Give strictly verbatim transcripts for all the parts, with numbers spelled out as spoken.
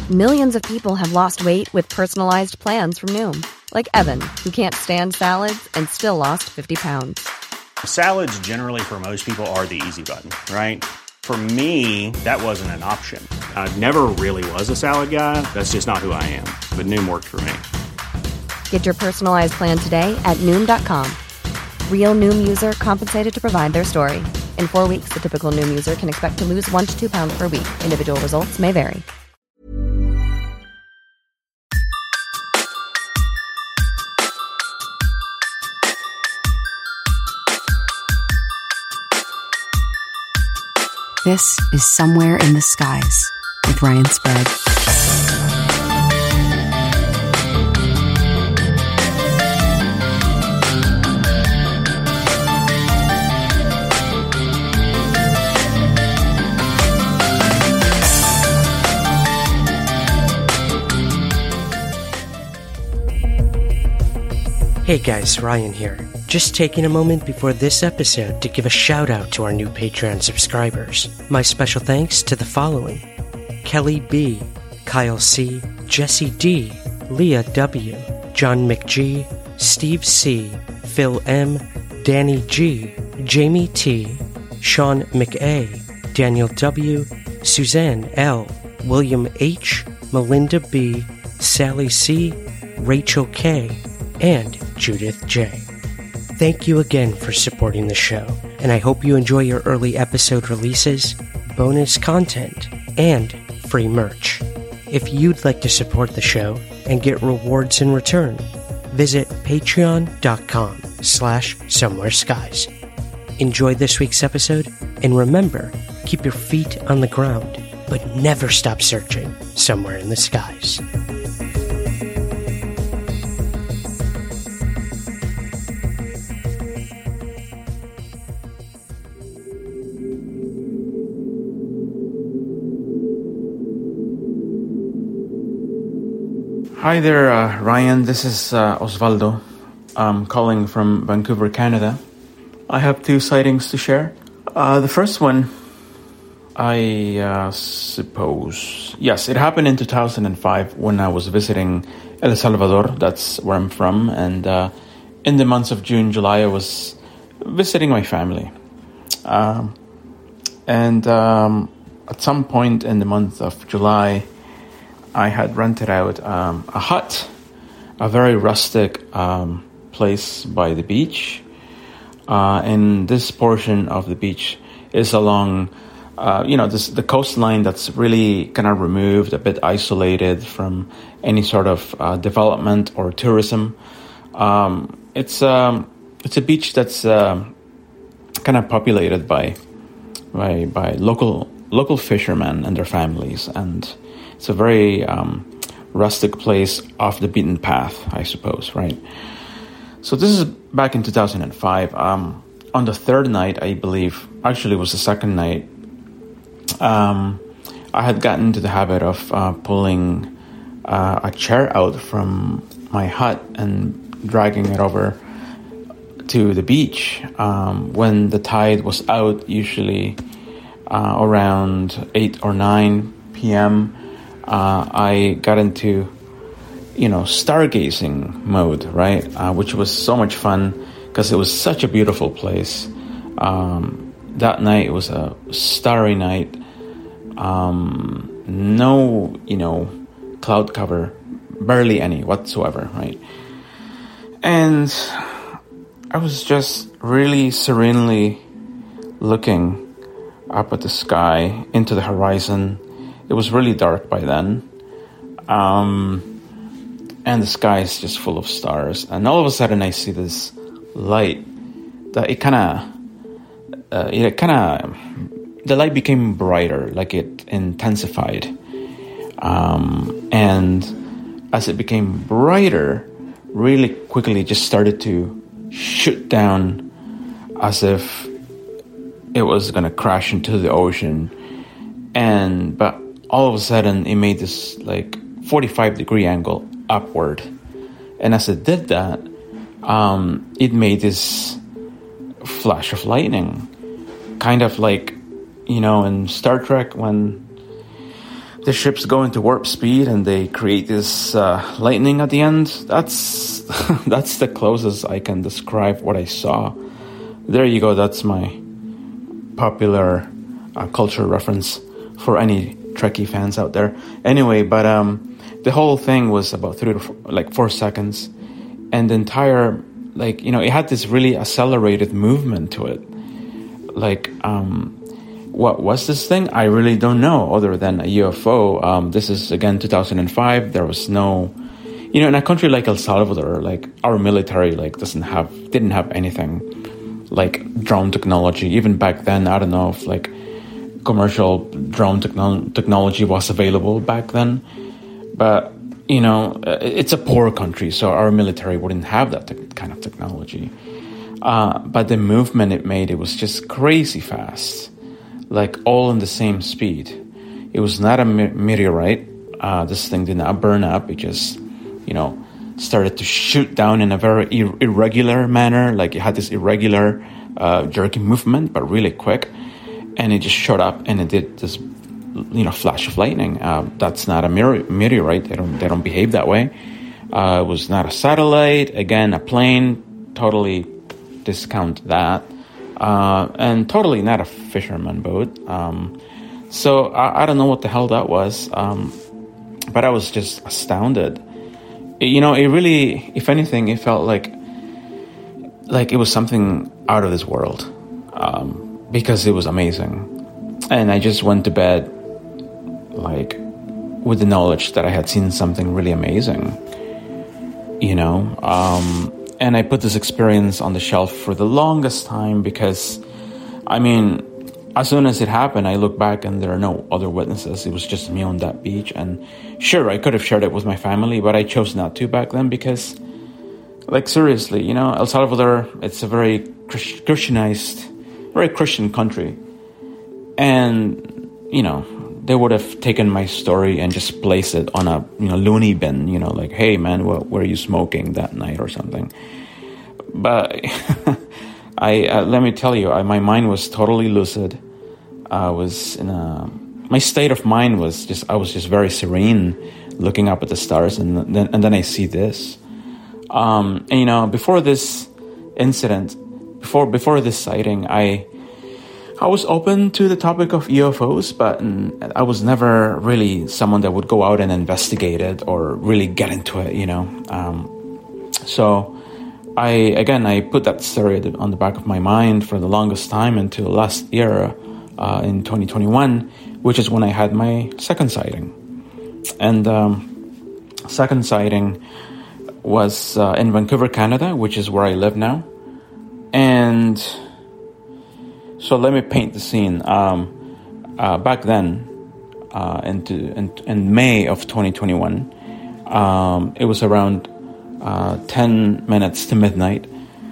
Millions of people have lost weight with personalized plans from Noom. Like Evan, who can't stand salads and still lost fifty pounds. Salads generally for most people are the easy button, right? For me, that wasn't an option. I never really was a salad guy. That's just not who I am. But Noom worked for me. Get your personalized plan today at Noom dot com. Real Noom user compensated to provide their story. In four weeks, the typical Noom user can expect to lose one to two pounds per week. Individual results may vary. This is Somewhere in the Skies with Ryan Sprague. Hey guys, Ryan here. Just taking a moment before this episode to give a shout out to our new Patreon subscribers. My special thanks to the following: Kelly B, Kyle C, Jesse D, Leah W, John McG, Steve C, Phil M, Danny G, Jamie T, Sean McA, Daniel W, Suzanne L, William H, Melinda B, Sally C, Rachel K, and Judith J. Thank you again for supporting the show, and I hope you enjoy your early episode releases, bonus content, and free merch. If you'd like to support the show and get rewards in return, visit patreon.com slash somewhere skies. Enjoy this week's episode, and remember, keep your feet on the ground, but never stop searching somewhere in the skies. Hi there, uh, Ryan. This is uh, Osvaldo. I'm calling from Vancouver, Canada. I have two sightings to share. Uh, the first one, I uh, suppose... Yes, it happened in two thousand five when I was visiting El Salvador. That's where I'm from. And uh, in the months of June, July, I was visiting my family. Um, and um, at some point in the month of July, I had rented out um, a hut, a very rustic um, place by the beach. Uh, and this portion of the beach is along, uh, you know, this, the coastline that's really kind of removed, a bit isolated from any sort of uh, development or tourism. Um, it's um, it's a beach that's uh, kind of populated by by by local local fishermen and their families, and it's a very um, rustic place off the beaten path, I suppose, right? So this is back in two thousand five. Um, on the third night, I believe, actually it was the second night, um, I had gotten into the habit of uh, pulling uh, a chair out from my hut and dragging it over to the beach. Um, when the tide was out, usually uh, around eight or nine p.m., Uh, I got into, you know, stargazing mode, right? Uh, which was so much fun because it was such a beautiful place. Um, that night, it was a starry night. Um, no, you know, cloud cover, barely any whatsoever, right? And I was just really serenely looking up at the sky, into the horizon. It was really dark by then, um, and the sky is just full of stars. And all of a sudden, I see this light that it kind of, uh, it kind of, the light became brighter, like it intensified. Um, and as it became brighter, really quickly, just started to shoot down, as if it was gonna crash into the ocean. And but all of a sudden, it made this like forty-five degree angle upward. And as it did that, um, it made this flash of lightning. Kind of like, you know, in Star Trek when the ships go into warp speed and they create this uh, lightning at the end. That's that's the closest I can describe what I saw. There you go. That's my popular uh, culture reference for any Trekkie fans out there. Anyway, but um, the whole thing was about three to four, like four seconds, and the entire, like, you know, it had this really accelerated movement to it. Like, um, what was this thing? I really don't know, other than a U F O. Um, this is, again, two thousand five. There was no, you know, in a country like El Salvador, like, our military, like, doesn't have, didn't have anything like drone technology. Even back then, I don't know if, like, commercial drone techno- technology was available back then. But, you know, it's a poor country, so our military wouldn't have that te- kind of technology. Uh, but the movement it made, it was just crazy fast, like all in the same speed. It was not a me- meteorite. Uh, this thing did not burn up. It just, you know, started to shoot down in a very ir- irregular manner. Like, it had this irregular, uh, jerky movement, but really quick. And it just shot up and it did this, you know, flash of lightning. Uh, that's not a mere- meteorite. They don't, they don't behave that way. Uh, it was not a satellite. Again, a plane. Totally discount that. Uh, and totally not a fisherman boat. Um, so I, I don't know what the hell that was. Um, but I was just astounded. It, you know, it really, if anything, it felt like, like it was something out of this world. Um, because it was amazing. And I just went to bed, like, with the knowledge that I had seen something really amazing, you know. Um, and I put this experience on the shelf for the longest time because, I mean, as soon as it happened, I look back and there are no other witnesses. It was just me on that beach. And sure, I could have shared it with my family, but I chose not to back then because, like, seriously, you know, El Salvador, it's a very Christianized, very Christian country. And, you know, they would have taken my story and just placed it on a, you know, loony bin, you know, like, hey, man, what were you smoking that night or something? But I uh, let me tell you, I, my mind was totally lucid. I was in a, my state of mind was just, I was just very serene, looking up at the stars, and then and then I see this. Um, and, you know, before this incident, before before this sighting, I I was open to the topic of U F Os, but I was never really someone that would go out and investigate it or really get into it, you know. Um, so I, again, I put that story on the back of my mind for the longest time until last year, uh, in twenty twenty-one, which is when I had my second sighting. And um, second sighting was uh, in Vancouver, Canada, which is where I live now. And so let me paint the scene. Um, uh, back then, uh, into, in, in May of twenty twenty-one, um, it was around uh, ten minutes to midnight.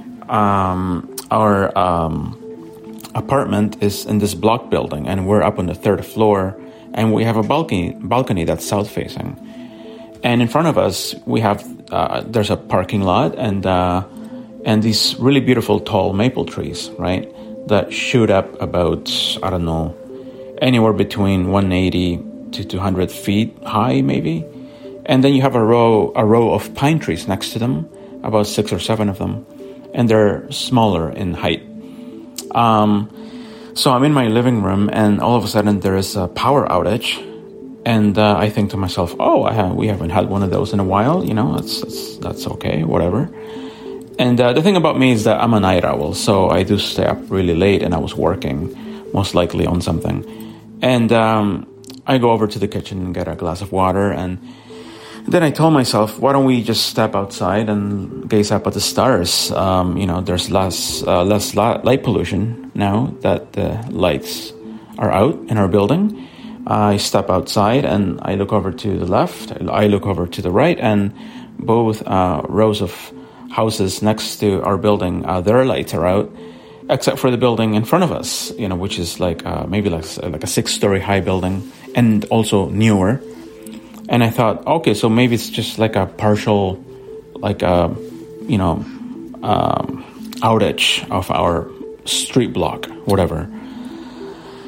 Um, our um, apartment is in this block building, and we're up on the third floor, and we have a balcony, balcony that's south-facing. And in front of us, we have uh, there's a parking lot, and uh, and these really beautiful tall maple trees, right? That shoot up about, I don't know, anywhere between one eighty to two hundred feet high, maybe. And then you have a row a row of pine trees next to them, about six or seven of them. And they're smaller in height. Um, so I'm in my living room, and all of a sudden there is a power outage. And uh, I think to myself, oh, I have, we haven't had one of those in a while. You know, that's, that's, that's okay, whatever. And uh, the thing about me is that I'm a night owl, so I do stay up really late, and I was working, most likely on something. And um, I go over to the kitchen and get a glass of water, and then I told myself, why don't we just step outside and gaze up at the stars? Um, you know, there's less uh, less light pollution now that the lights are out in our building. I step outside, and I look over to the left, I look over to the right, and both uh, rows of houses next to our building, uh, their lights are out, except for the building in front of us, you know, which is like uh, maybe like like a six-story high building, and also newer. And I thought, okay, so maybe it's just like a partial, like a, you know, um, outage of our street block, whatever.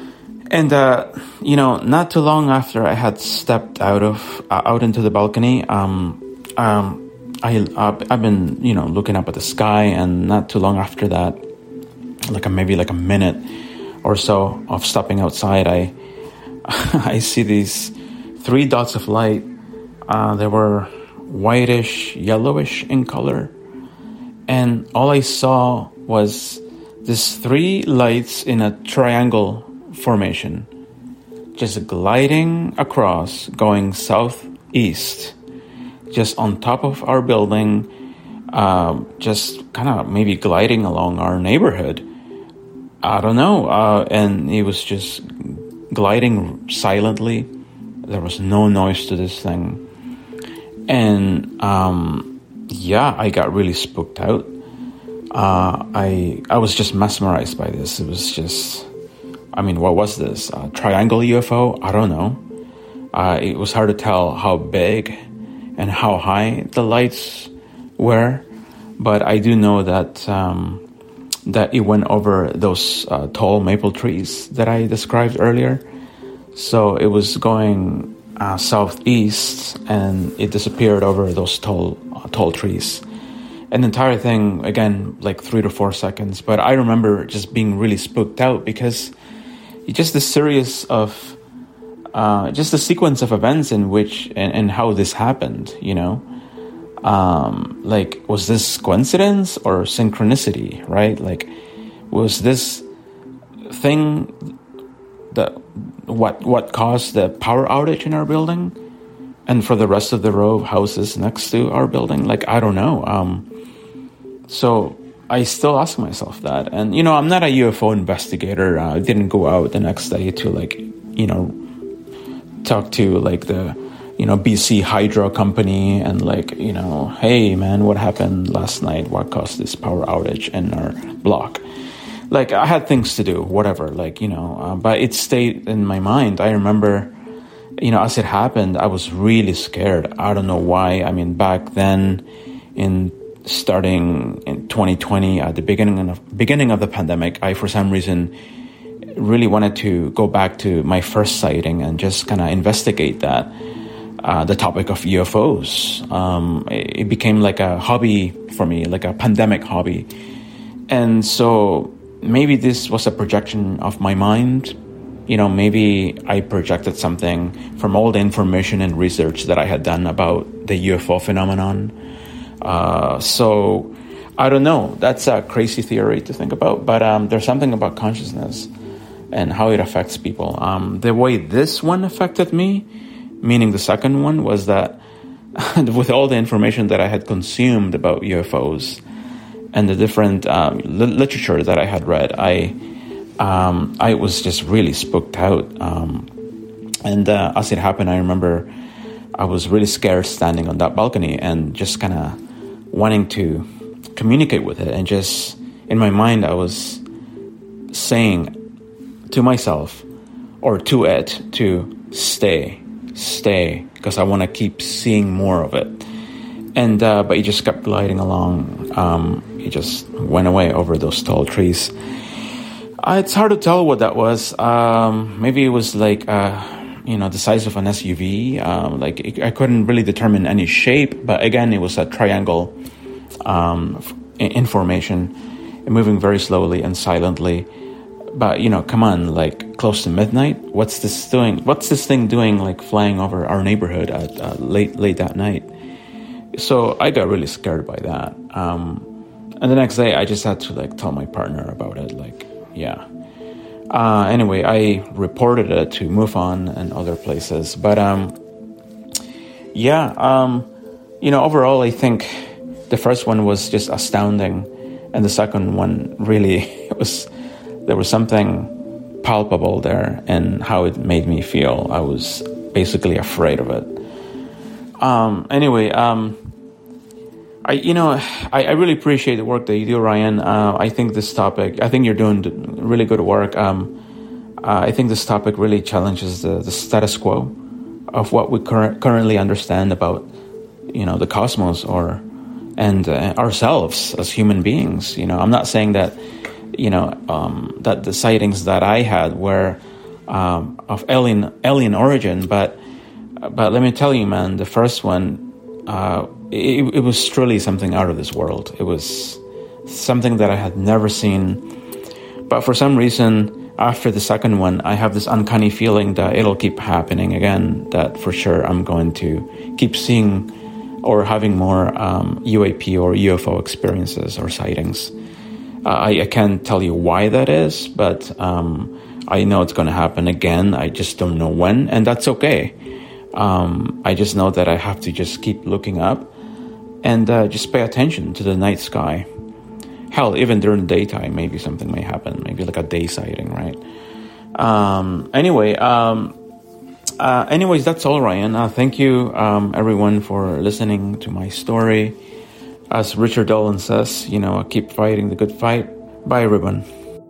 And, uh, you know, not too long after I had stepped out of, uh, out into the balcony, um, um, I, uh, I've been, you know, looking up at the sky, and not too long after that, like a, maybe like a minute or so of stepping outside, I, I see these three dots of light. Uh, they were whitish, yellowish in color. And all I saw was these three lights in a triangle formation, just gliding across, going southeast, just on top of our building, uh, just kind of maybe gliding along our neighborhood. I don't know. Uh, and it was just gliding silently. There was no noise to this thing. And um, yeah, I got really spooked out. Uh, I I was just mesmerized by this. It was just... I mean, what was this? A triangle U F O? I don't know. Uh, it was hard to tell how big and how high the lights were, but I do know that um, that it went over those uh, tall maple trees that I described earlier. So it was going uh, southeast, and it disappeared over those tall uh, tall trees. And the entire thing, again, like three to four seconds. But I remember just being really spooked out because just the series of, uh, just the sequence of events in which, and, and how this happened, you know, um, like, was this coincidence or synchronicity, right? Like, was this thing that, what, what caused the power outage in our building? And for the rest of the row of houses next to our building? Like, I don't know. Um, so I still ask myself that. And, you know, I'm not a U F O investigator. Uh, I didn't go out the next day to, like, you know, talk to, like, the, you know, B C Hydro company and, like, you know, hey, man, what happened last night? What caused this power outage in our block? Like, I had things to do, whatever, like, you know, uh, but it stayed in my mind. I remember, you know, as it happened, I was really scared. I don't know why. I mean, back then in starting in twenty twenty, at the beginning of beginning of the pandemic, I, for some reason, really wanted to go back to my first sighting and just kind of investigate that, uh, the topic of U F Os. Um, it, it became like a hobby for me, like a pandemic hobby. And so maybe this was a projection of my mind. You know, maybe I projected something from all the information and research that I had done about the U F O phenomenon. Uh, so, I don't know. That's a crazy theory to think about. But um, there's something about consciousness and how it affects people. Um, the way this one affected me, meaning the second one, was that with all the information that I had consumed about U F Os and the different um, li- literature that I had read, I um, I was just really spooked out. Um, and uh, as it happened, I remember I was really scared standing on that balcony and just kind of wanting to communicate with it. And just in my mind, I was saying to myself or to it to stay, stay, because I want to keep seeing more of it. And uh, but it just kept gliding along. Um, it just went away over those tall trees. Uh, it's hard to tell what that was. Um, maybe it was like, uh, you know, the size of an S U V. Um, like it, I couldn't really determine any shape, but again, it was a triangle um, in formation, moving very slowly and silently. But, you know, come on, like close to midnight. What's this doing? What's this thing doing, like flying over our neighborhood at uh, late, late that night? So I got really scared by that. Um, and the next day, I just had to like tell my partner about it. Like, yeah. Uh, anyway, I reported it to MUFON and other places. But um, yeah, um, you know, overall, I think the first one was just astounding, and the second one really it was. There was something palpable there, and how it made me feel. I was basically afraid of it. Um, anyway, um, I you know I, I really appreciate the work that you do, Ryan. Uh, I think this topic. I think you're doing really good work. Um, uh, I think this topic really challenges the, the status quo of what we cur- currently understand about, you know, the cosmos or and uh, ourselves as human beings. You know, I'm not saying that. You know, um, that the sightings that I had were um, of alien alien origin. But but let me tell you, man, the first one, uh, it, it was truly something out of this world. It was something that I had never seen. But for some reason, after the second one, I have this uncanny feeling that it'll keep happening again, that for sure I'm going to keep seeing or having more um, U A P or U F O experiences or sightings. Uh, I, I can't tell you why that is, but um, I know it's going to happen again. I just don't know when, and that's okay. Um, I just know that I have to just keep looking up and uh, just pay attention to the night sky. Hell, even during the daytime, maybe something may happen, maybe like a day sighting, right? Um, anyway, um, uh, anyways, that's all, Ryan. Uh, thank you, um, everyone, for listening to my story. As Richard Dolan says, you know, keep fighting the good fight. Bye, everyone.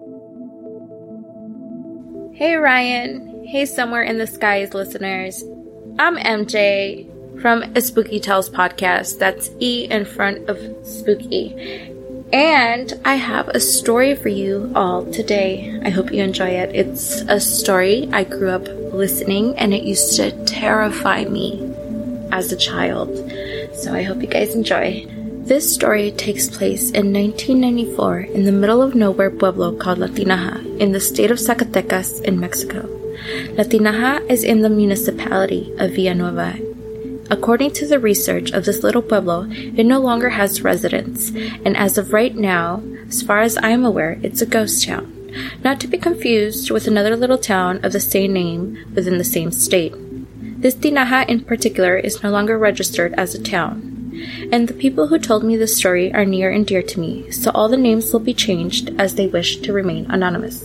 Hey, Ryan. Hey, Somewhere in the Skies listeners. I'm M J from A Spooky Tales podcast. That's E in front of spooky. And I have a story for you all today. I hope you enjoy it. It's a story I grew up listening, and it used to terrify me as a child. So I hope you guys enjoy. This story takes place in nineteen ninety-four in the middle of nowhere pueblo called La Tinaja in the state of Zacatecas in Mexico. La Tinaja is in the municipality of Villanueva. According to the research of this little pueblo, it no longer has residents, and as of right now, as far as I am aware, it's a ghost town. Not to be confused with another little town of the same name within the same state. This Tinaja in particular is no longer registered as a town, and the people who told me this story are near and dear to me, so all the names will be changed as they wish to remain anonymous.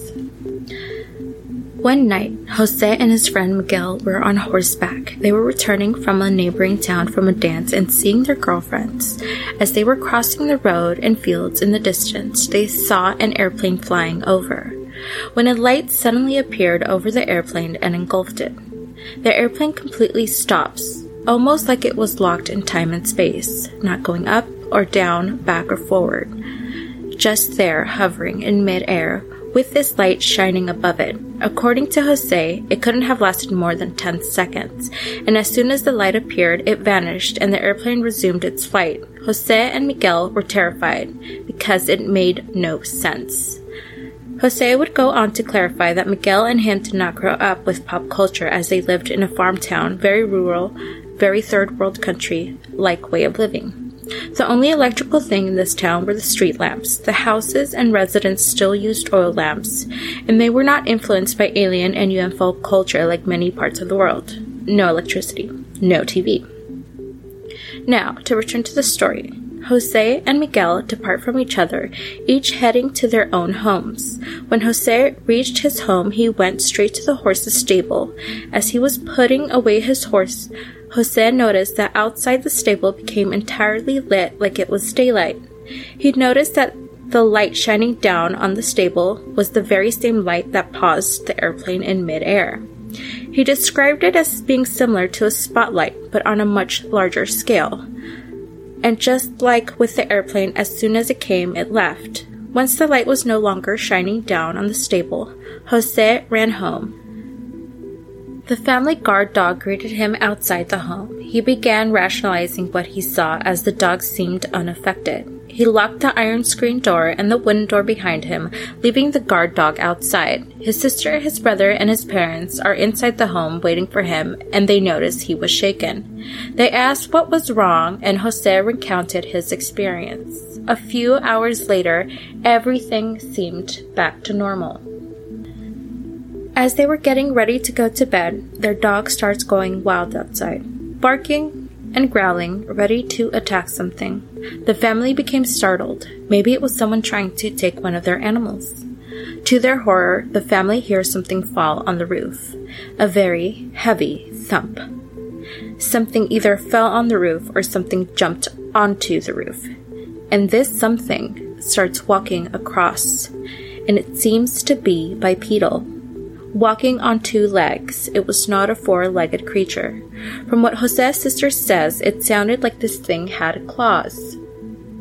One night, Jose and his friend Miguel were on horseback. They were returning from a neighboring town from a dance and seeing their girlfriends. As they were crossing the road and fields in the distance, they saw an airplane flying over, when a light suddenly appeared over the airplane and engulfed it. The airplane completely stops, almost like it was locked in time and space, not going up or down, back or forward. Just there, hovering in mid-air, with this light shining above it. According to Jose, it couldn't have lasted more than ten seconds, and as soon as the light appeared, it vanished and the airplane resumed its flight. Jose and Miguel were terrified because it made no sense. Jose would go on to clarify that Miguel and him did not grow up with pop culture as they lived in a farm town, very rural, very third world country-like way of living. The only electrical thing in this town were the street lamps. The houses and residents still used oil lamps, and they were not influenced by alien and U F O culture like many parts of the world. No electricity, no T V. Now, to return to the story. Jose and Miguel depart from each other, each heading to their own homes. When Jose reached his home, he went straight to the horse's stable. As he was putting away his horse, Jose noticed that outside the stable became entirely lit like it was daylight. He noticed that the light shining down on the stable was the very same light that paused the airplane in mid-air. He described it as being similar to a spotlight, but on a much larger scale. And just like with the airplane, as soon as it came, it left. Once the light was no longer shining down on the stable, Jose ran home. The family guard dog greeted him outside the home. He began rationalizing what he saw as the dog seemed unaffected. He locked the iron screen door and the wooden door behind him, leaving the guard dog outside. His sister, his brother, and his parents are inside the home waiting for him, and they noticed he was shaken. They asked what was wrong, and Jose recounted his experience. A few hours later, everything seemed back to normal. As they were getting ready to go to bed, their dog starts going wild outside, barking and growling, ready to attack something. The family became startled. Maybe it was someone trying to take one of their animals. To their horror, the family hears something fall on the roof. A very heavy thump. Something either fell on the roof or something jumped onto the roof. And this something starts walking across, and it seems to be bipedal. Walking on two legs, it was not a four-legged creature. From what Jose's sister says, it sounded like this thing had claws.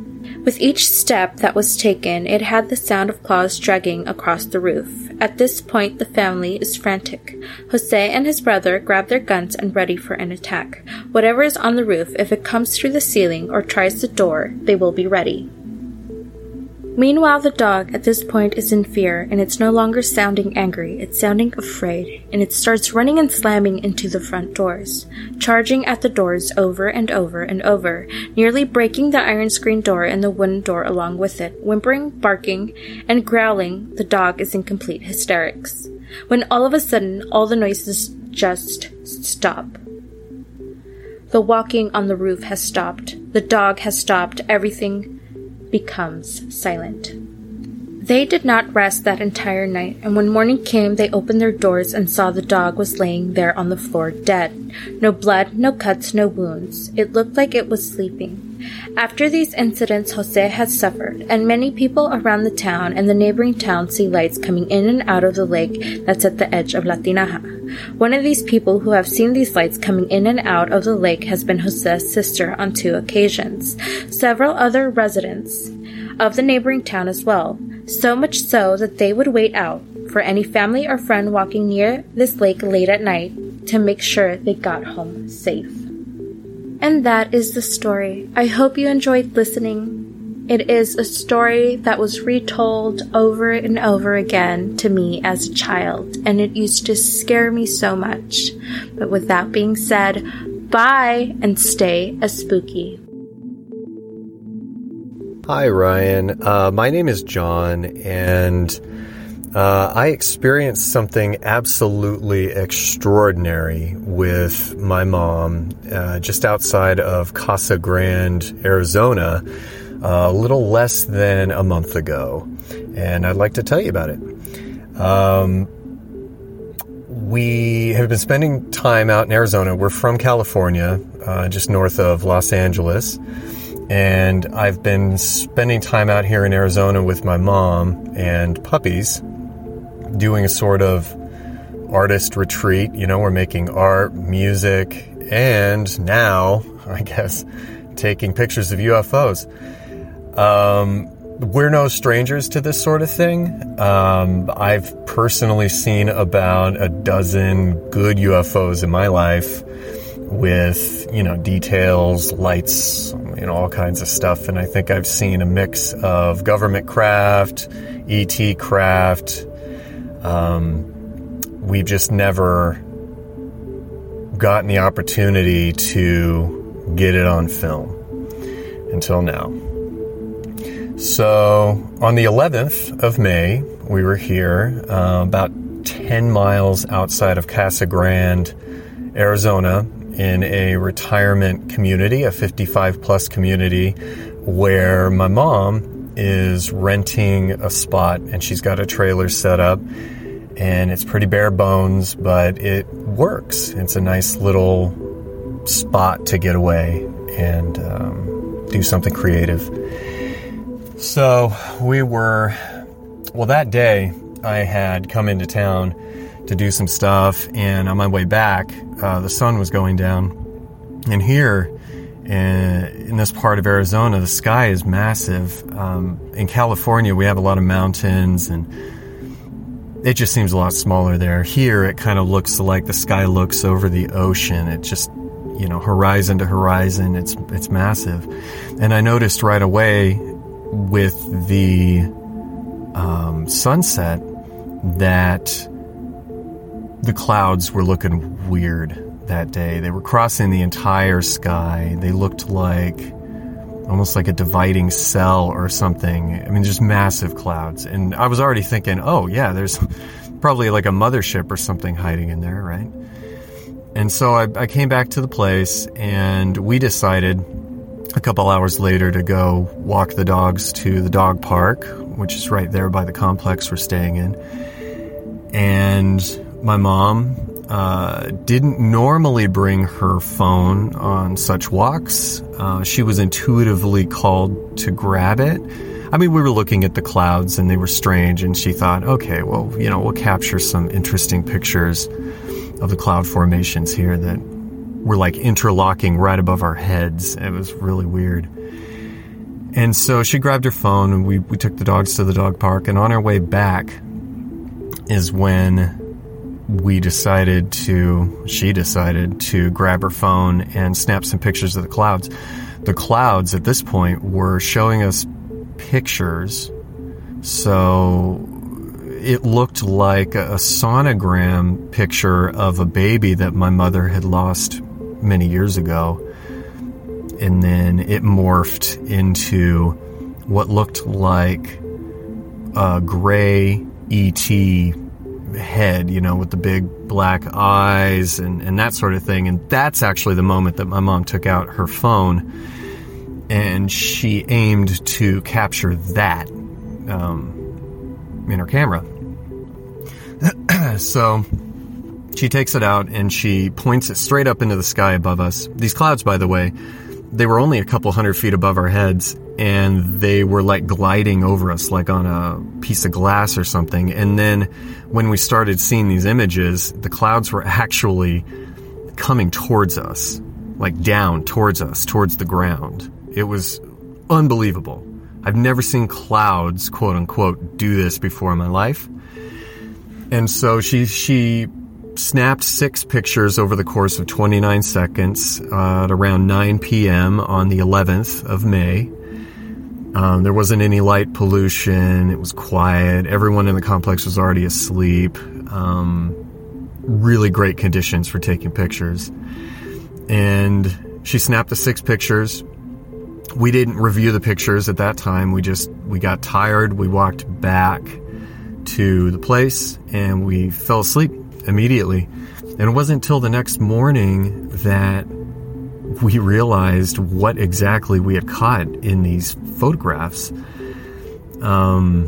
With each step that was taken, it had the sound of claws dragging across the roof. At this point, the family is frantic. Jose and his brother grab their guns and ready for an attack. Whatever is on the roof, if it comes through the ceiling or tries the door, they will be ready. Meanwhile, the dog at this point is in fear, and it's no longer sounding angry, it's sounding afraid, and it starts running and slamming into the front doors, charging at the doors over and over and over, nearly breaking the iron screen door and the wooden door along with it. Whimpering, barking, and growling, the dog is in complete hysterics. When all of a sudden, all the noises just stop. The walking on the roof has stopped. The dog has stopped. Everything becomes silent. They did not rest that entire night, and when morning came, they opened their doors and saw the dog was laying there on the floor dead. No blood, no cuts, no wounds. It looked like it was sleeping. After these incidents, Jose had suffered, and many people around the town and the neighboring towns see lights coming in and out of the lake that's at the edge of La Tinaja. One of these people who have seen these lights coming in and out of the lake has been Jose's sister on two occasions. Several other residents of the neighboring town as well, so much so that they would wait out for any family or friend walking near this lake late at night to make sure they got home safe. And that is the story. I hope you enjoyed listening. It is a story that was retold over and over again to me as a child, and it used to scare me so much. But with that being said, bye and stay as spooky. Hi, Ryan. Uh, my name is John, and uh, I experienced something absolutely extraordinary with my mom uh, just outside of Casa Grande, Arizona, uh, a little less than a month ago, and I'd like to tell you about it. Um, we have been spending time out in Arizona. We're from California, uh, just north of Los Angeles. And I've been spending time out here in Arizona with my mom and puppies, doing a sort of artist retreat. You know, we're making art, music, and now, I guess, taking pictures of U F Os. Um, we're no strangers to this sort of thing. Um, I've personally seen about a dozen good U F Os in my life, with, you know, details, lights, you know, all kinds of stuff. And I think I've seen a mix of government craft, E T craft. Um, we've just never gotten the opportunity to get it on film until now. So on the eleventh of May, we were here, uh, about ten miles outside of Casa Grande, Arizona, in a retirement community, a fifty-five plus community, where my mom is renting a spot, and she's got a trailer set up, and it's pretty bare bones, but it works. It's a nice little spot to get away and um, do something creative. So we were, well, that day I had come into town to do some stuff, and on my way back, uh, the sun was going down. And here, in, in this part of Arizona, the sky is massive. Um, in California, we have a lot of mountains, and it just seems a lot smaller there. Here, it kind of looks like the sky looks over the ocean. It just, you know, horizon to horizon, it's it's massive. And I noticed right away with the um, sunset that the clouds were looking weird that day. They were crossing the entire sky. They looked like almost like a dividing cell or something. I mean, just massive clouds. And I was already thinking, oh yeah, there's probably like a mothership or something hiding in there, right? And so I, I came back to the place, and we decided a couple hours later to go walk the dogs to the dog park, which is right there by the complex we're staying in. And my mom uh, didn't normally bring her phone on such walks. Uh, she was intuitively called to grab it. I mean, we were looking at the clouds and they were strange, and she thought, okay, well, you know, we'll capture some interesting pictures of the cloud formations here that were like interlocking right above our heads. It was really weird. And so she grabbed her phone, and we, we took the dogs to the dog park. And on our way back is when we decided to, she decided to grab her phone and snap some pictures of the clouds. The clouds at this point were showing us pictures. So it looked like a sonogram picture of a baby that my mother had lost many years ago. And then it morphed into what looked like a gray E T head, you know, with the big black eyes and, and that sort of thing. And that's actually the moment that my mom took out her phone and she aimed to capture that um, in her camera. So she takes it out and she points it straight up into the sky above us. These clouds, by the way, they were only a couple hundred feet above our heads, and they were like gliding over us, like on a piece of glass or something. And then when we started seeing these images, the clouds were actually coming towards us, like down towards us, towards the ground. It was unbelievable. I've never seen clouds, quote unquote, do this before in my life. And so she, she snapped six pictures over the course of twenty-nine seconds uh, at around nine p.m. on the eleventh of May. Um, there wasn't any light pollution. It was quiet. Everyone in the complex was already asleep. Um, really great conditions for taking pictures. And she snapped the six pictures. We didn't review the pictures at that time. We just, we got tired. We walked back to the place and we fell asleep immediately. And it wasn't until the next morning that we realized what exactly we had caught in these photographs. Um,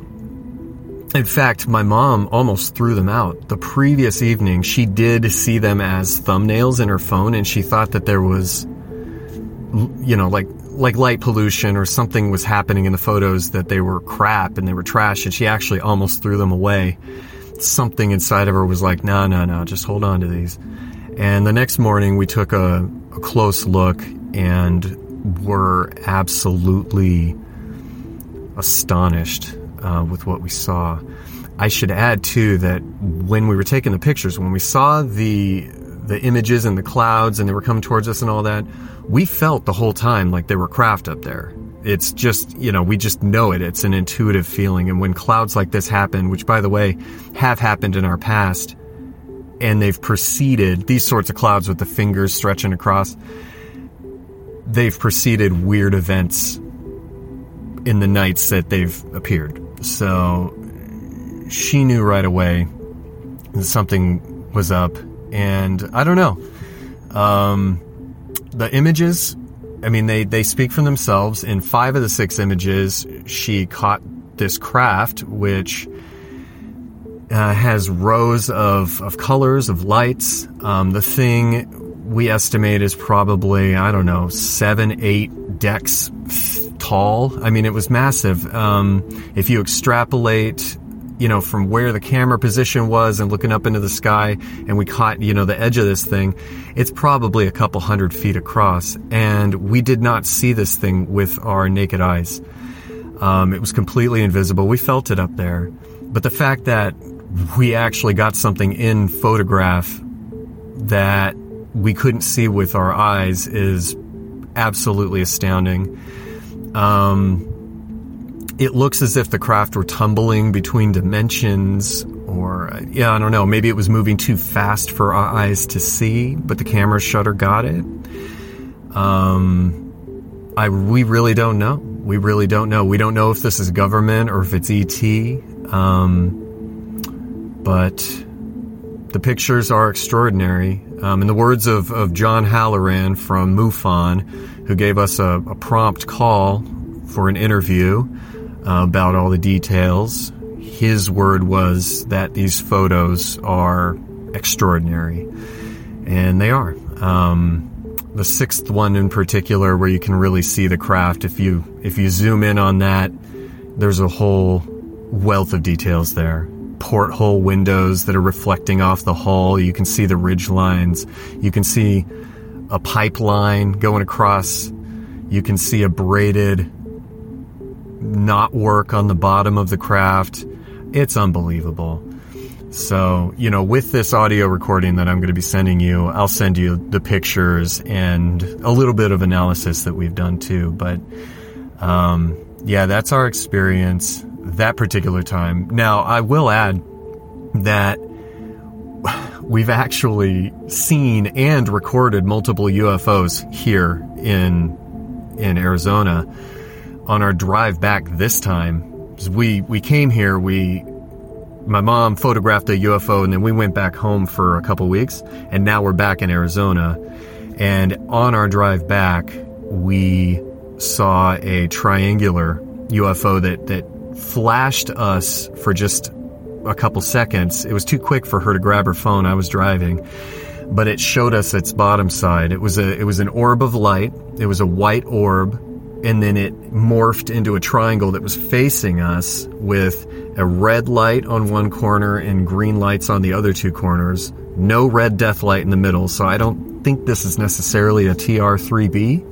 in fact, my mom almost threw them out. The previous evening, she did see them as thumbnails in her phone, and she thought that there was, you know, like like light pollution or something was happening in the photos, that they were crap and they were trash, and she actually almost threw them away. Something inside of her was like, no, no, no, just hold on to these. And the next morning we took a, a close look and were absolutely astonished uh, with what we saw. I should add too that when we were taking the pictures, when we saw the the images and the clouds and they were coming towards us and all that, we felt the whole time like there were craft up there. It's just, you know, we just know it. It's an intuitive feeling. And when clouds like this happen, which, by the way, have happened in our past, and they've preceded these sorts of clouds with the fingers stretching across, they've preceded weird events in the nights that they've appeared. So she knew right away that something was up. And I don't know. Um, the images, I mean, they, they speak for themselves. In five of the six images, she caught this craft, which uh, has rows of, of colors, of lights. Um, the thing we estimate is probably, I don't know, seven, eight decks tall. I mean, it was massive. Um, if you extrapolate, you know, from where the camera position was and looking up into the sky, and we caught, you know, the edge of this thing, it's probably a couple hundred feet across. And we did not see this thing with our naked eyes. Um, it was completely invisible. We felt it up there. But the fact that we actually got something in photograph that we couldn't see with our eyes is absolutely astounding. Um, It looks as if the craft were tumbling between dimensions, or, yeah, I don't know, maybe it was moving too fast for our eyes to see, but the camera shutter got it. Um, I, we really don't know. We really don't know. We don't know if this is government or if it's E T. Um, but the pictures are extraordinary. Um, in the words of, of John Halloran from MUFON, who gave us a, a prompt call for an interview, Uh, about all the details, his word was that these photos are extraordinary. And they are. Um, the sixth one in particular, where you can really see the craft, if you if you zoom in on that, there's a whole wealth of details there. Porthole windows that are reflecting off the hull. You can see the ridge lines. You can see a pipeline going across. You can see a braided not work on the bottom of the craft. It's unbelievable. So, you know, with this audio recording that I'm going to be sending you, I'll send you the pictures and a little bit of analysis that we've done too. But, um, yeah, that's our experience that particular time. Now, I will add that we've actually seen and recorded multiple U F Os here in in Arizona. On our drive back this time, we we came here, we my mom photographed a U F O, and then we went back home for a couple weeks, and now we're back in Arizona. And on our drive back, we saw a triangular U F O that that flashed us for just a couple seconds. It was too quick for her to grab her phone. I was driving, but it showed us its bottom side. It was a it was an orb of light. It was a white orb, and then it morphed into a triangle that was facing us with a red light on one corner and green lights on the other two corners. No red death light in the middle, so I don't think this is necessarily a T R three B.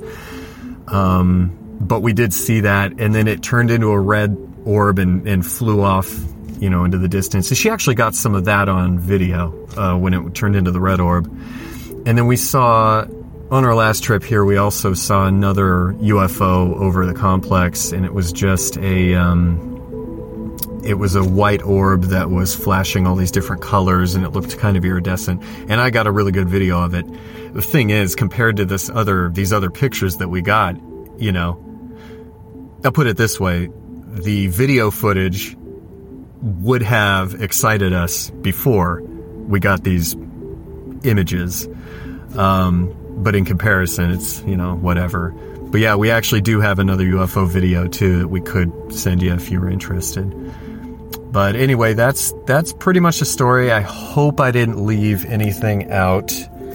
Um, but we did see that, and then it turned into a red orb and, and flew off, you know, into the distance. So she actually got some of that on video uh, when it turned into the red orb. And then we saw, on our last trip here, we also saw another U F O over the complex, and it was just a, um, it was a white orb that was flashing all these different colors, and it looked kind of iridescent. And I got a really good video of it. The thing is, compared to this other, these other pictures that we got, you know, I'll put it this way, the video footage would have excited us before we got these images. Um, but in comparison, it's, you know, whatever. But yeah, we actually do have another U F O video too that we could send you if you were interested. But anyway, that's, that's pretty much the story. I hope I didn't leave anything out.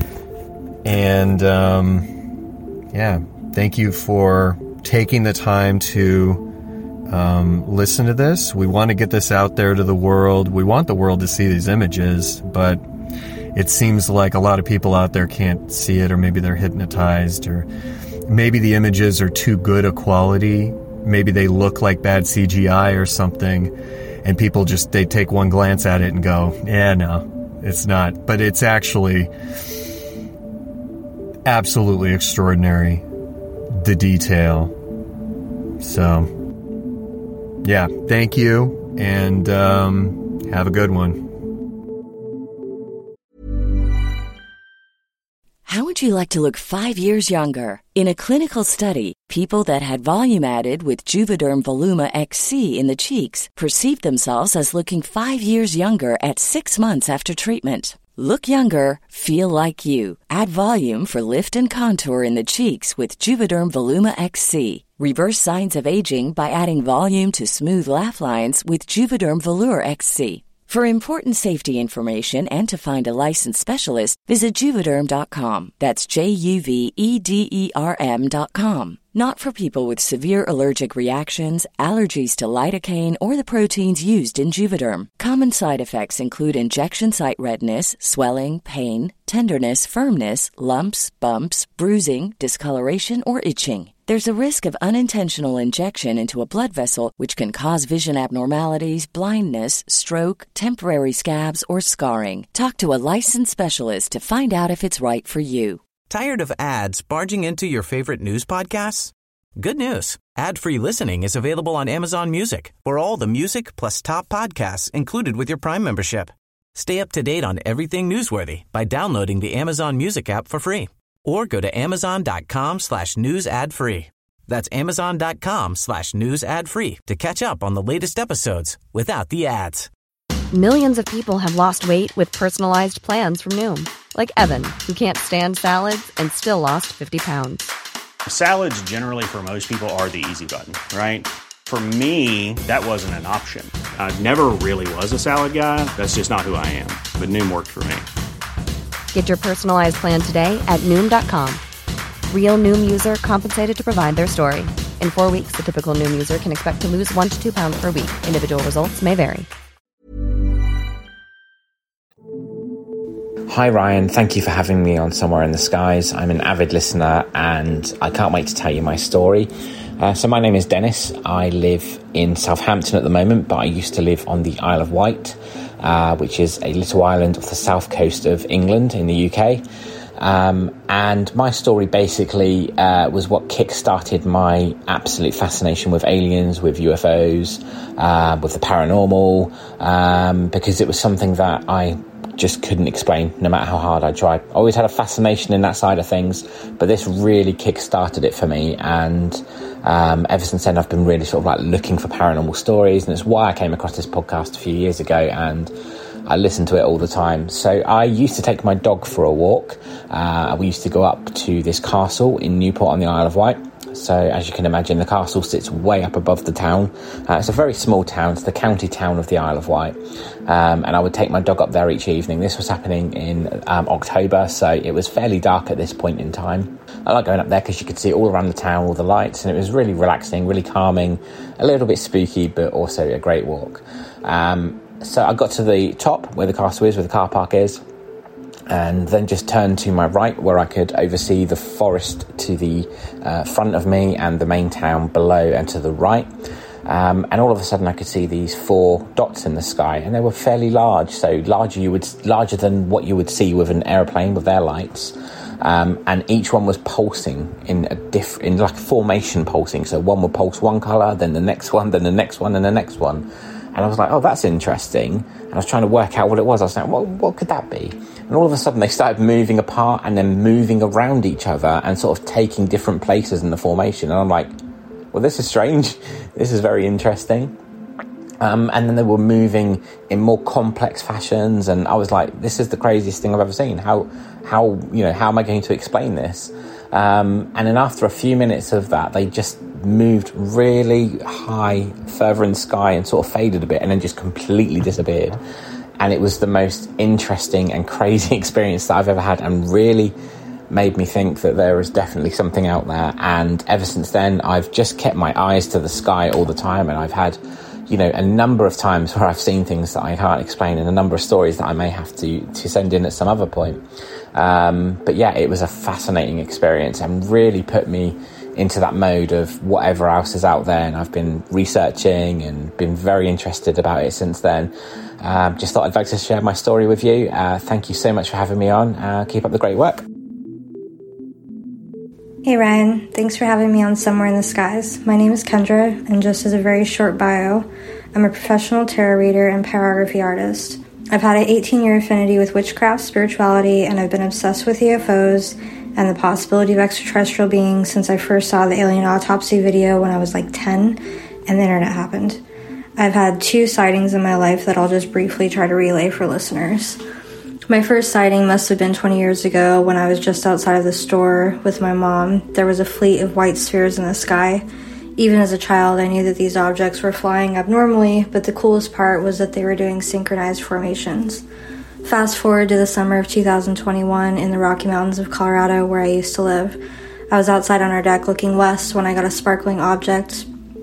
And, um, yeah, thank you for taking the time to Um, listen to this. We want to get this out there to the world. We want the world to see these images, but it seems like a lot of people out there can't see it, or maybe they're hypnotized, or maybe the images are too good a quality. Maybe they look like bad C G I or something, and people just, they take one glance at it and go, yeah, no, it's not. But it's actually absolutely extraordinary, the detail. So, yeah, thank you, and um, have a good one. How would you like to look five years younger? In a clinical study, people that had volume added with Juvederm Voluma X C in the cheeks perceived themselves as looking five years younger at six months after treatment. Look younger, feel like you. Add volume for lift and contour in the cheeks with Juvederm Voluma X C. Reverse signs of aging by adding volume to smooth laugh lines with Juvederm Volure X C. For important safety information and to find a licensed specialist, visit Juvederm dot com. That's J U V E D E R M dot com. Not for people with severe allergic reactions, allergies to lidocaine, or the proteins used in Juvederm. Common side effects include injection site redness, swelling, pain, tenderness, firmness, lumps, bumps, bruising, discoloration, or itching. There's a risk of unintentional injection into a blood vessel, which can cause vision abnormalities, blindness, stroke, temporary scabs, or scarring. Talk to a licensed specialist to find out if it's right for you. Tired of ads barging into your favorite news podcasts? Good news. Ad-free listening is available on Amazon Music for all the music plus top podcasts included with your Prime membership. Stay up to date on everything newsworthy by downloading the Amazon Music app for free. Or go to amazon.com slash news ad free. That's amazon.com slash news ad free to catch up on the latest episodes without the ads. Millions of people have lost weight with personalized plans from Noom. Like Evan, who can't stand salads and still lost fifty pounds. Salads generally for most people are the easy button, right? For me, that wasn't an option. I never really was a salad guy. That's just not who I am. But Noom worked for me. Get your personalized plan today at Noom dot com. Real Noom user compensated to provide their story. In four weeks, the typical Noom user can expect to lose one to two pounds per week. Individual results may vary. Hi Ryan, thank you for having me on Somewhere in the Skies. I'm an avid listener and I can't wait to tell you my story. Uh, so my name is Dennis. I live in Southampton at the moment, but I used to live on the Isle of Wight, uh, which is a little island off the south coast of England in the U K. Um, and my story basically uh, was what kick-started my absolute fascination with aliens, with U F Os, uh, with the paranormal, um, because it was something that I just couldn't explain, no matter how hard I tried. I always had a fascination in that side of things, but this really kick-started it for me, and um, ever since then I've been really sort of like looking for paranormal stories, and it's why I came across this podcast a few years ago, and I listen to it all the time. So I used to take my dog for a walk. Uh, we used to go up to this castle in Newport on the Isle of Wight. So as you can imagine, the castle sits way up above the town. Uh, it's a very small town. It's the county town of the Isle of Wight. Um, and I would take my dog up there each evening. This was happening in um, October, so it was fairly dark at this point in time. I like going up there because you could see all around the town, all the lights, and it was really relaxing, really calming, a little bit spooky, but also a great walk. Um, So I got to the top where the castle is, where the car park is, and then just turned to my right where I could oversee the forest to the uh, front of me and the main town below and to the right. Um, and all of a sudden I could see these four dots in the sky, and they were fairly large, so larger you would larger than what you would see with an aeroplane with their lights. Um, and each one was pulsing in a diff- in like formation pulsing. So one would pulse one colour, then the next one, then the next one, and the next one. And I was like, oh, that's interesting. And I was trying to work out what it was. I was like, well, what could that be? And all of a sudden they started moving apart and then moving around each other and sort of taking different places in the formation. And I'm like, well, this is strange. This is very interesting. Um, and then they were moving in more complex fashions. And I was like, this is the craziest thing I've ever seen. How, how, you know, how am I going to explain this? Um, and then after a few minutes of that, they just moved really high further in the sky and sort of faded a bit and then just completely disappeared. And it was the most interesting and crazy experience that I've ever had, and really made me think that there is definitely something out there. And ever since then, I've just kept my eyes to the sky all the time, and I've had, you know, a number of times where I've seen things that I can't explain, and a number of stories that I may have to to send in at some other point. Um, but yeah, it was a fascinating experience and really put me into that mode of whatever else is out there. And I've been researching and been very interested about it since then. Um, just thought I'd like to share my story with you. Uh, thank you so much for having me on. Uh, keep up the great work. Hey Ryan, thanks for having me on Somewhere in the Skies. My name is Kendra, and just as a very short bio, I'm a professional tarot reader and pyrography artist. I've had an eighteen-year affinity with witchcraft, spirituality, and I've been obsessed with U F Os and the possibility of extraterrestrial beings since I first saw the alien autopsy video when I was like ten and the internet happened. I've had two sightings in my life that I'll just briefly try to relay for listeners. My first sighting must have been twenty years ago when I was just outside of the store with my mom. There was a fleet of white spheres in the sky. Even as a child, I knew that these objects were flying abnormally, but the coolest part was that they were doing synchronized formations. Fast forward to the summer of two thousand twenty-one in the Rocky Mountains of Colorado, where I used to live. I was outside on our deck looking west when I got a sparkling object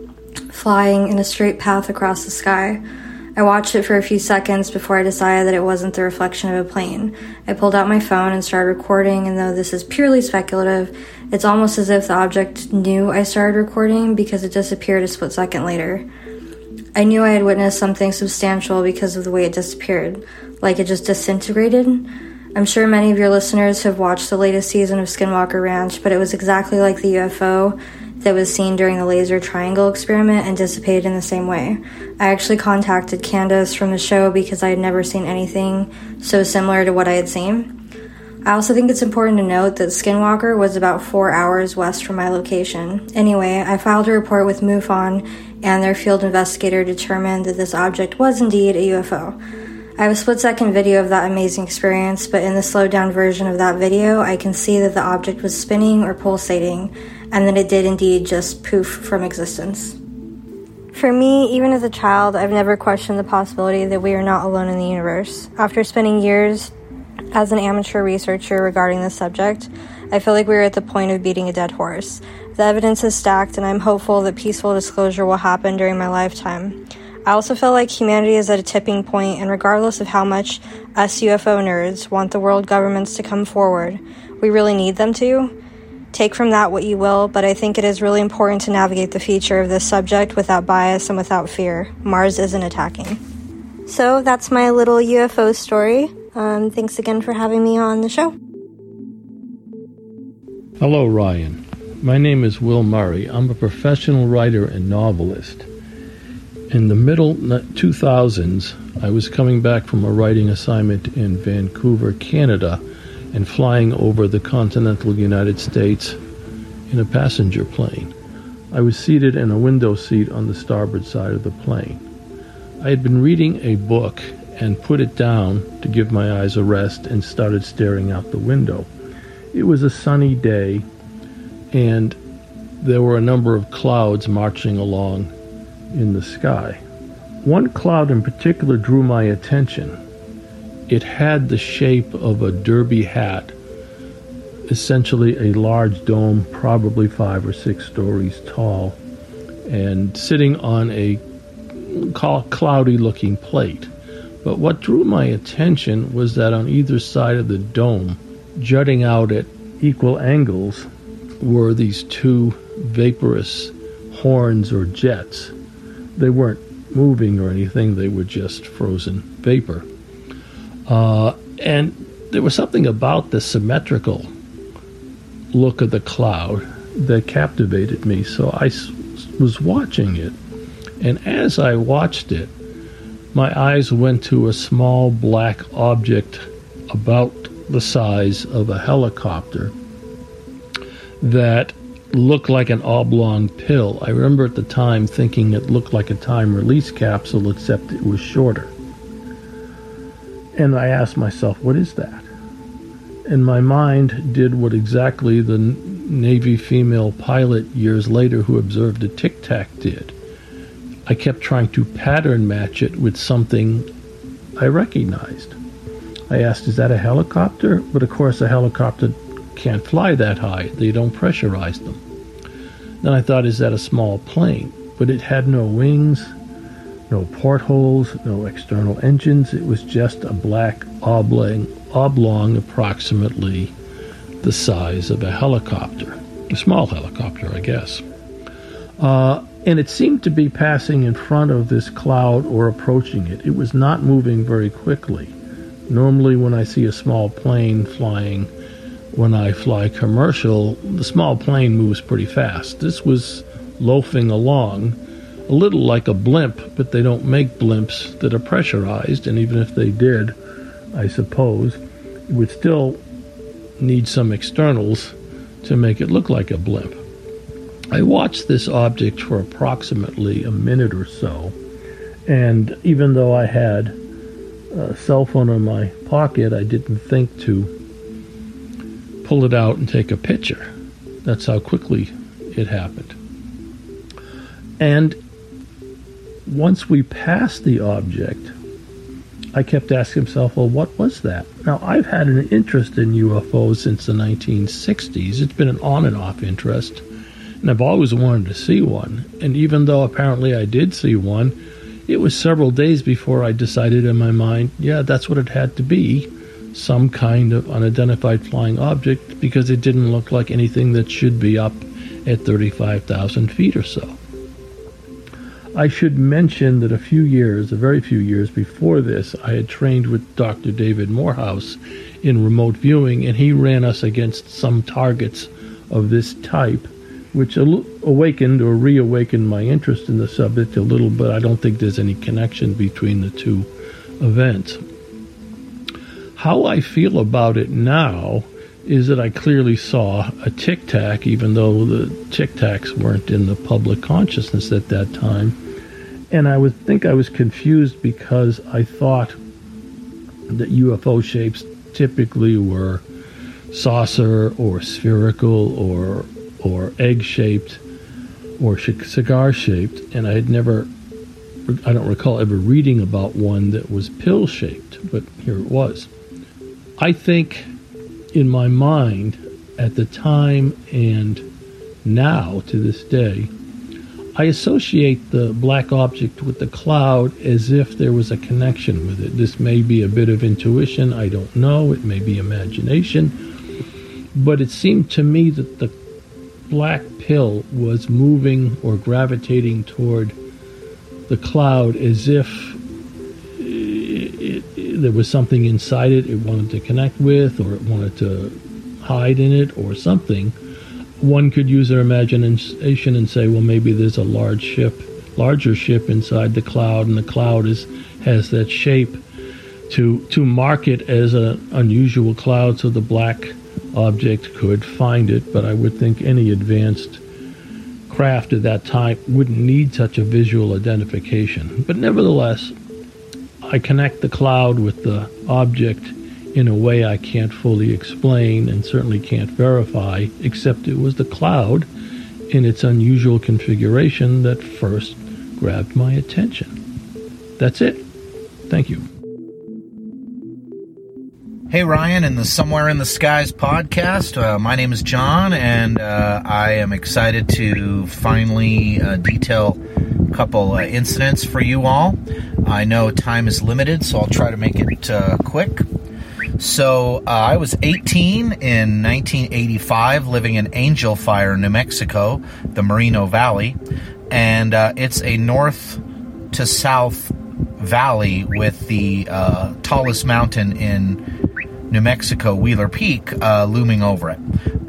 flying in a straight path across the sky. I watched it for a few seconds before I decided that it wasn't the reflection of a plane. I pulled out my phone and started recording, and though this is purely speculative, it's almost as if the object knew I started recording because it disappeared a split second later. I knew I had witnessed something substantial because of the way it disappeared, like it just disintegrated. I'm sure many of your listeners have watched the latest season of Skinwalker Ranch, but it was exactly like the U F O that was seen during the laser triangle experiment and dissipated in the same way. I actually contacted Candace from the show because I had never seen anything so similar to what I had seen. I also think it's important to note that Skinwalker was about four hours west from my location. Anyway, I filed a report with MUFON, and their field investigator determined that this object was indeed a U F O. I have a split-second video of that amazing experience, but in the slowed-down version of that video, I can see that the object was spinning or pulsating, and that it did indeed just poof from existence. For me, even as a child, I've never questioned the possibility that we are not alone in the universe. After spending years as an amateur researcher regarding this subject, I feel like we are at the point of beating a dead horse. The evidence is stacked, and I'm hopeful that peaceful disclosure will happen during my lifetime. I also feel like humanity is at a tipping point, and regardless of how much us U F O nerds want the world governments to come forward, we really need them to. Take from that what you will, but I think it is really important to navigate the future of this subject without bias and without fear. Mars isn't attacking. So that's my little U F O story. Um, thanks again for having me on the show. Hello, Ryan. My name is Will Murray. I'm a professional writer and novelist. In the middle two thousands, I was coming back from a writing assignment in Vancouver, Canada, and flying over the continental United States in a passenger plane. I was seated in a window seat on the starboard side of the plane. I had been reading a book and put it down to give my eyes a rest and started staring out the window. It was a sunny day, and there were a number of clouds marching along in the sky. One cloud in particular drew my attention. It had the shape of a derby hat, essentially a large dome, probably five or six stories tall, and sitting on a cloudy-looking plate. But what drew my attention was that on either side of the dome, jutting out at equal angles, were these two vaporous horns or jets. They weren't moving or anything, they were just frozen vapor. Uh, and there was something about the symmetrical look of the cloud that captivated me, so I s- was watching it. And as I watched it, my eyes went to a small black object about the size of a helicopter that looked like an oblong pill. I remember at the time thinking it looked like a time-release capsule, except it was shorter. And I asked myself, what is that? And my mind did what exactly the Navy female pilot years later who observed a Tic Tac did. I kept trying to pattern match it with something I recognized. I asked, is that a helicopter? But of course a helicopter can't fly that high. They don't pressurize them. Then I thought, is that a small plane? But it had no wings, no portholes, no external engines. It was just a black oblong, oblong approximately the size of a helicopter. A small helicopter, I guess. Uh, and it seemed to be passing in front of this cloud or approaching it. It was not moving very quickly. Normally when I see a small plane flying, when I fly commercial, the small plane moves pretty fast. This was loafing along, a little like a blimp, but they don't make blimps that are pressurized, and even if they did, I suppose, it would still need some externals to make it look like a blimp. I watched this object for approximately a minute or so, and even though I had a cell phone in my pocket, I didn't think to pull it out and take a picture. That's how quickly it happened. And once we passed the object, I kept asking myself, well, what was that? Now, I've had an interest in U F Os since the nineteen sixties. It's been an on and off interest, and I've always wanted to see one. And even though apparently I did see one, it was several days before I decided in my mind, yeah, that's what it had to be, some kind of unidentified flying object, because it didn't look like anything that should be up at thirty-five thousand feet or so. I should mention that a few years, a very few years before this, I had trained with Doctor David Morehouse in remote viewing, and he ran us against some targets of this type, which awakened or reawakened my interest in the subject a little, but I don't think there's any connection between the two events. How I feel about it now is that I clearly saw a Tic Tac, even though the Tic Tacs weren't in the public consciousness at that time. And I would think I was confused because I thought that U F O shapes typically were saucer or spherical or or egg-shaped or cigar-shaped, and I had never, I don't recall ever reading about one that was pill-shaped, but here it was. I think in my mind at the time and now to this day, I associate the black object with the cloud as if there was a connection with it. This may be a bit of intuition, I don't know, it may be imagination, but it seemed to me that the black pill was moving or gravitating toward the cloud as if it, it, there was something inside it it wanted to connect with, or it wanted to hide in it, or something. One could use their imagination and say, well, maybe there's a large ship, larger ship inside the cloud, and the cloud is has that shape to to mark it as an unusual cloud, so the black object could find it. But I would think any advanced craft at that time wouldn't need such a visual identification. But nevertheless, I connect the cloud with the object in a way I can't fully explain and certainly can't verify, except it was the cloud in its unusual configuration that first grabbed my attention. That's it. Thank you. Hey, Ryan, in the Somewhere in the Skies podcast. Uh, my name is John, and uh, I am excited to finally uh, detail a couple uh, incidents for you all. I know time is limited, so I'll try to make it uh, quick. So uh, I was eighteen in nineteen eighty-five, living in Angel Fire, New Mexico, the Moreno Valley, and uh, it's a north to south valley with the uh, tallest mountain in New Mexico, Wheeler Peak, uh, looming over it.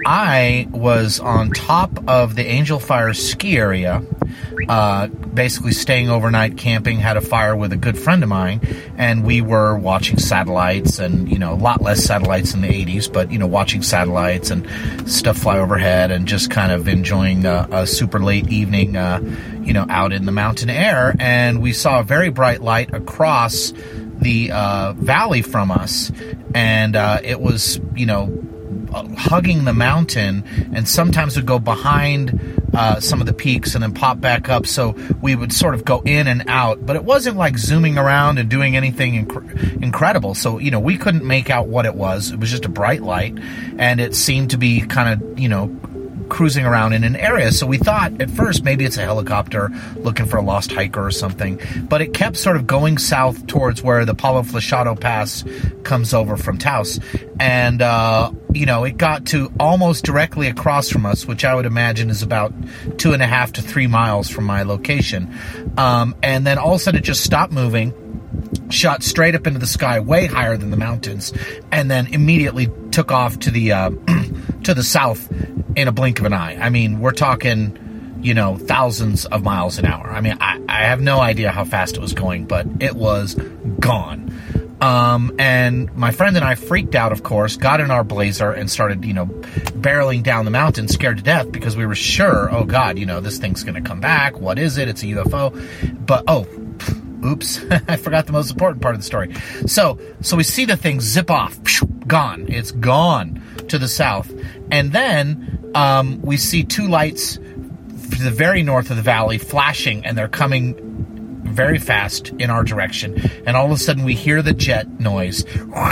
I was on top of the Angel Fire ski area, uh, basically staying overnight, camping, had a fire with a good friend of mine, and we were watching satellites, and, you know, a lot less satellites in the eighties, but, you know, watching satellites and stuff fly overhead and just kind of enjoying a, a super late evening, uh, you know, out in the mountain air. And we saw a very bright light across the uh, valley from us, and uh, it was, you know, hugging the mountain, and sometimes would go behind uh, some of the peaks and then pop back up, so we would sort of go in and out, but it wasn't like zooming around and doing anything inc- incredible, so, you know, we couldn't make out what it was. It was just a bright light, and it seemed to be kind of, you know, cruising around in an area. So we thought at first maybe it's a helicopter looking for a lost hiker or something, but it kept sort of going south towards where the Palo Flechado Pass comes over from Taos. And, uh, you know, it got to almost directly across from us, which I would imagine is about two and a half to three miles from my location. Um, and then all of a sudden it just stopped moving, shot straight up into the sky, way higher than the mountains, and then immediately took off to the, uh, to the south in a blink of an eye. I mean, we're talking, you know, thousands of miles an hour. I mean, I, I have no idea how fast it was going, but it was gone. Um, and my friend and I freaked out, of course, got in our Blazer and started, you know, barreling down the mountain, scared to death, because we were sure, oh God, you know, this thing's going to come back. What is it? It's a U F O. But, oh, oops, I forgot the most important part of the story. So, so we see the thing zip off, gone. It's gone to the south. And then um, we see two lights to the very north of the valley flashing, and they're coming very fast in our direction. And all of a sudden we hear the jet noise.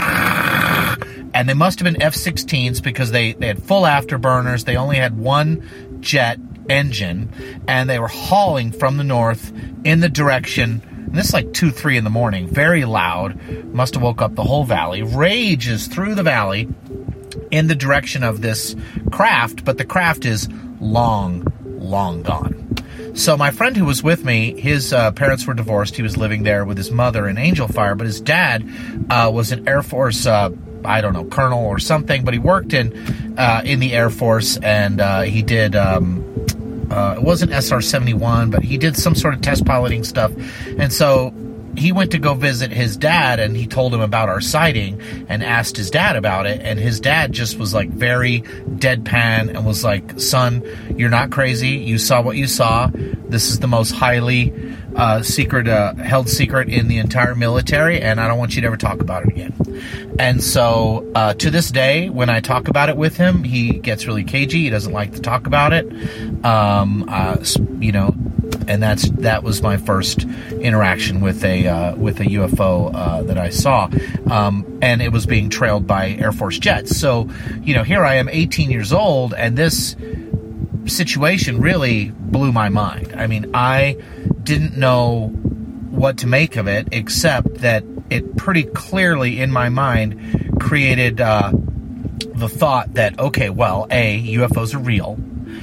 And they must have been F sixteens, because they, they had full afterburners. They only had one jet engine, and they were hauling from the north in the direction. And this is like two, three in the morning, very loud, must have woke up the whole valley, rages through the valley in the direction of this craft, but the craft is long, long gone. So my friend who was with me, his uh, parents were divorced. He was living there with his mother in Angel Fire, but his dad uh, was an Air Force, uh, I don't know, colonel or something, but he worked in uh, in the Air Force, and uh, he did... Um, Uh, it wasn't S R seventy-one, but he did some sort of test piloting stuff. And so he went to go visit his dad, and he told him about our sighting and asked his dad about it. And his dad just was like very deadpan and was like, son, you're not crazy. You saw what you saw. This is the most highly uh, secret, uh, held secret in the entire military, and I don't want you to ever talk about it again. And so uh, to this day, when I talk about it with him, he gets really cagey. He doesn't like to talk about it. Um, uh, you know, and that's that was my first interaction with a uh, with a U F O uh, that I saw, um, and it was being trailed by Air Force jets. So, you know, here I am, eighteen years old, and this situation really blew my mind. I mean, I didn't know what to make of it, except that it pretty clearly in my mind created uh, the thought that, okay, well, A, U F Os are real.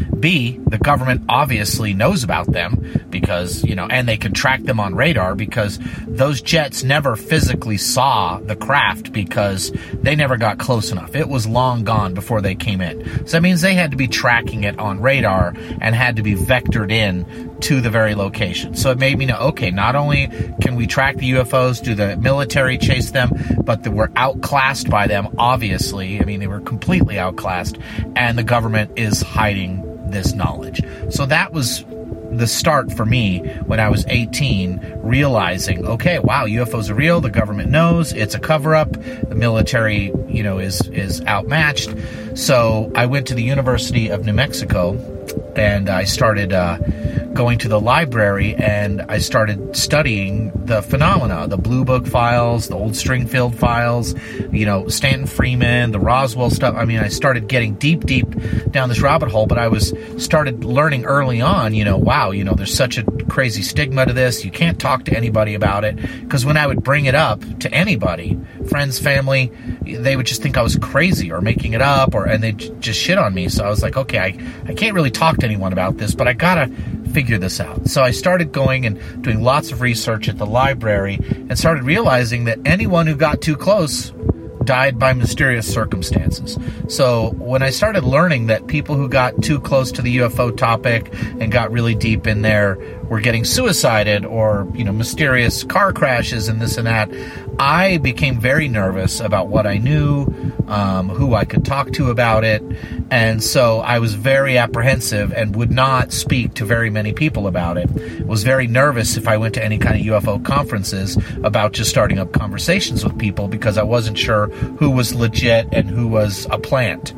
B, the government obviously knows about them because, you know, and they can track them on radar because those jets never physically saw the craft because they never got close enough. It was long gone before they came in. So that means they had to be tracking it on radar and had to be vectored in to the very location. So it made me know, okay, not only can we track the U F Os, do the military chase them, but that we're outclassed by them, obviously. I mean, they were completely outclassed, and the government is hiding this knowledge. So that was the start for me when I was eighteen, realizing, okay, wow, U F Os are real, the government knows, it's a cover-up, the military, you know, is, is outmatched. So I went to the University of New Mexico, and I started uh, going to the library, and I started studying the phenomena, the Blue Book files, the old Stringfield files, you know, Stanton Freeman, the Roswell stuff. I mean, I started getting deep, deep down this rabbit hole, but I was started learning early on, you know, wow, you know, there's such a crazy stigma to this. You can't talk to anybody about it, because when I would bring it up to anybody, friends, family, they would just think I was crazy or making it up, or and they just shit on me. So I was like, okay, I, I can't really talk to anyone about this, but I gotta figure this out. So I started going and doing lots of research at the library and started realizing that anyone who got too close died by mysterious circumstances. So when I started learning that people who got too close to the U F O topic and got really deep in there were getting suicided, or, you know, mysterious car crashes and this and that, I became very nervous about what I knew, um, who I could talk to about it, and so I was very apprehensive and would not speak to very many people about it. Was very nervous if I went to any kind of U F O conferences about just starting up conversations with people, because I wasn't sure who was legit and who was a plant.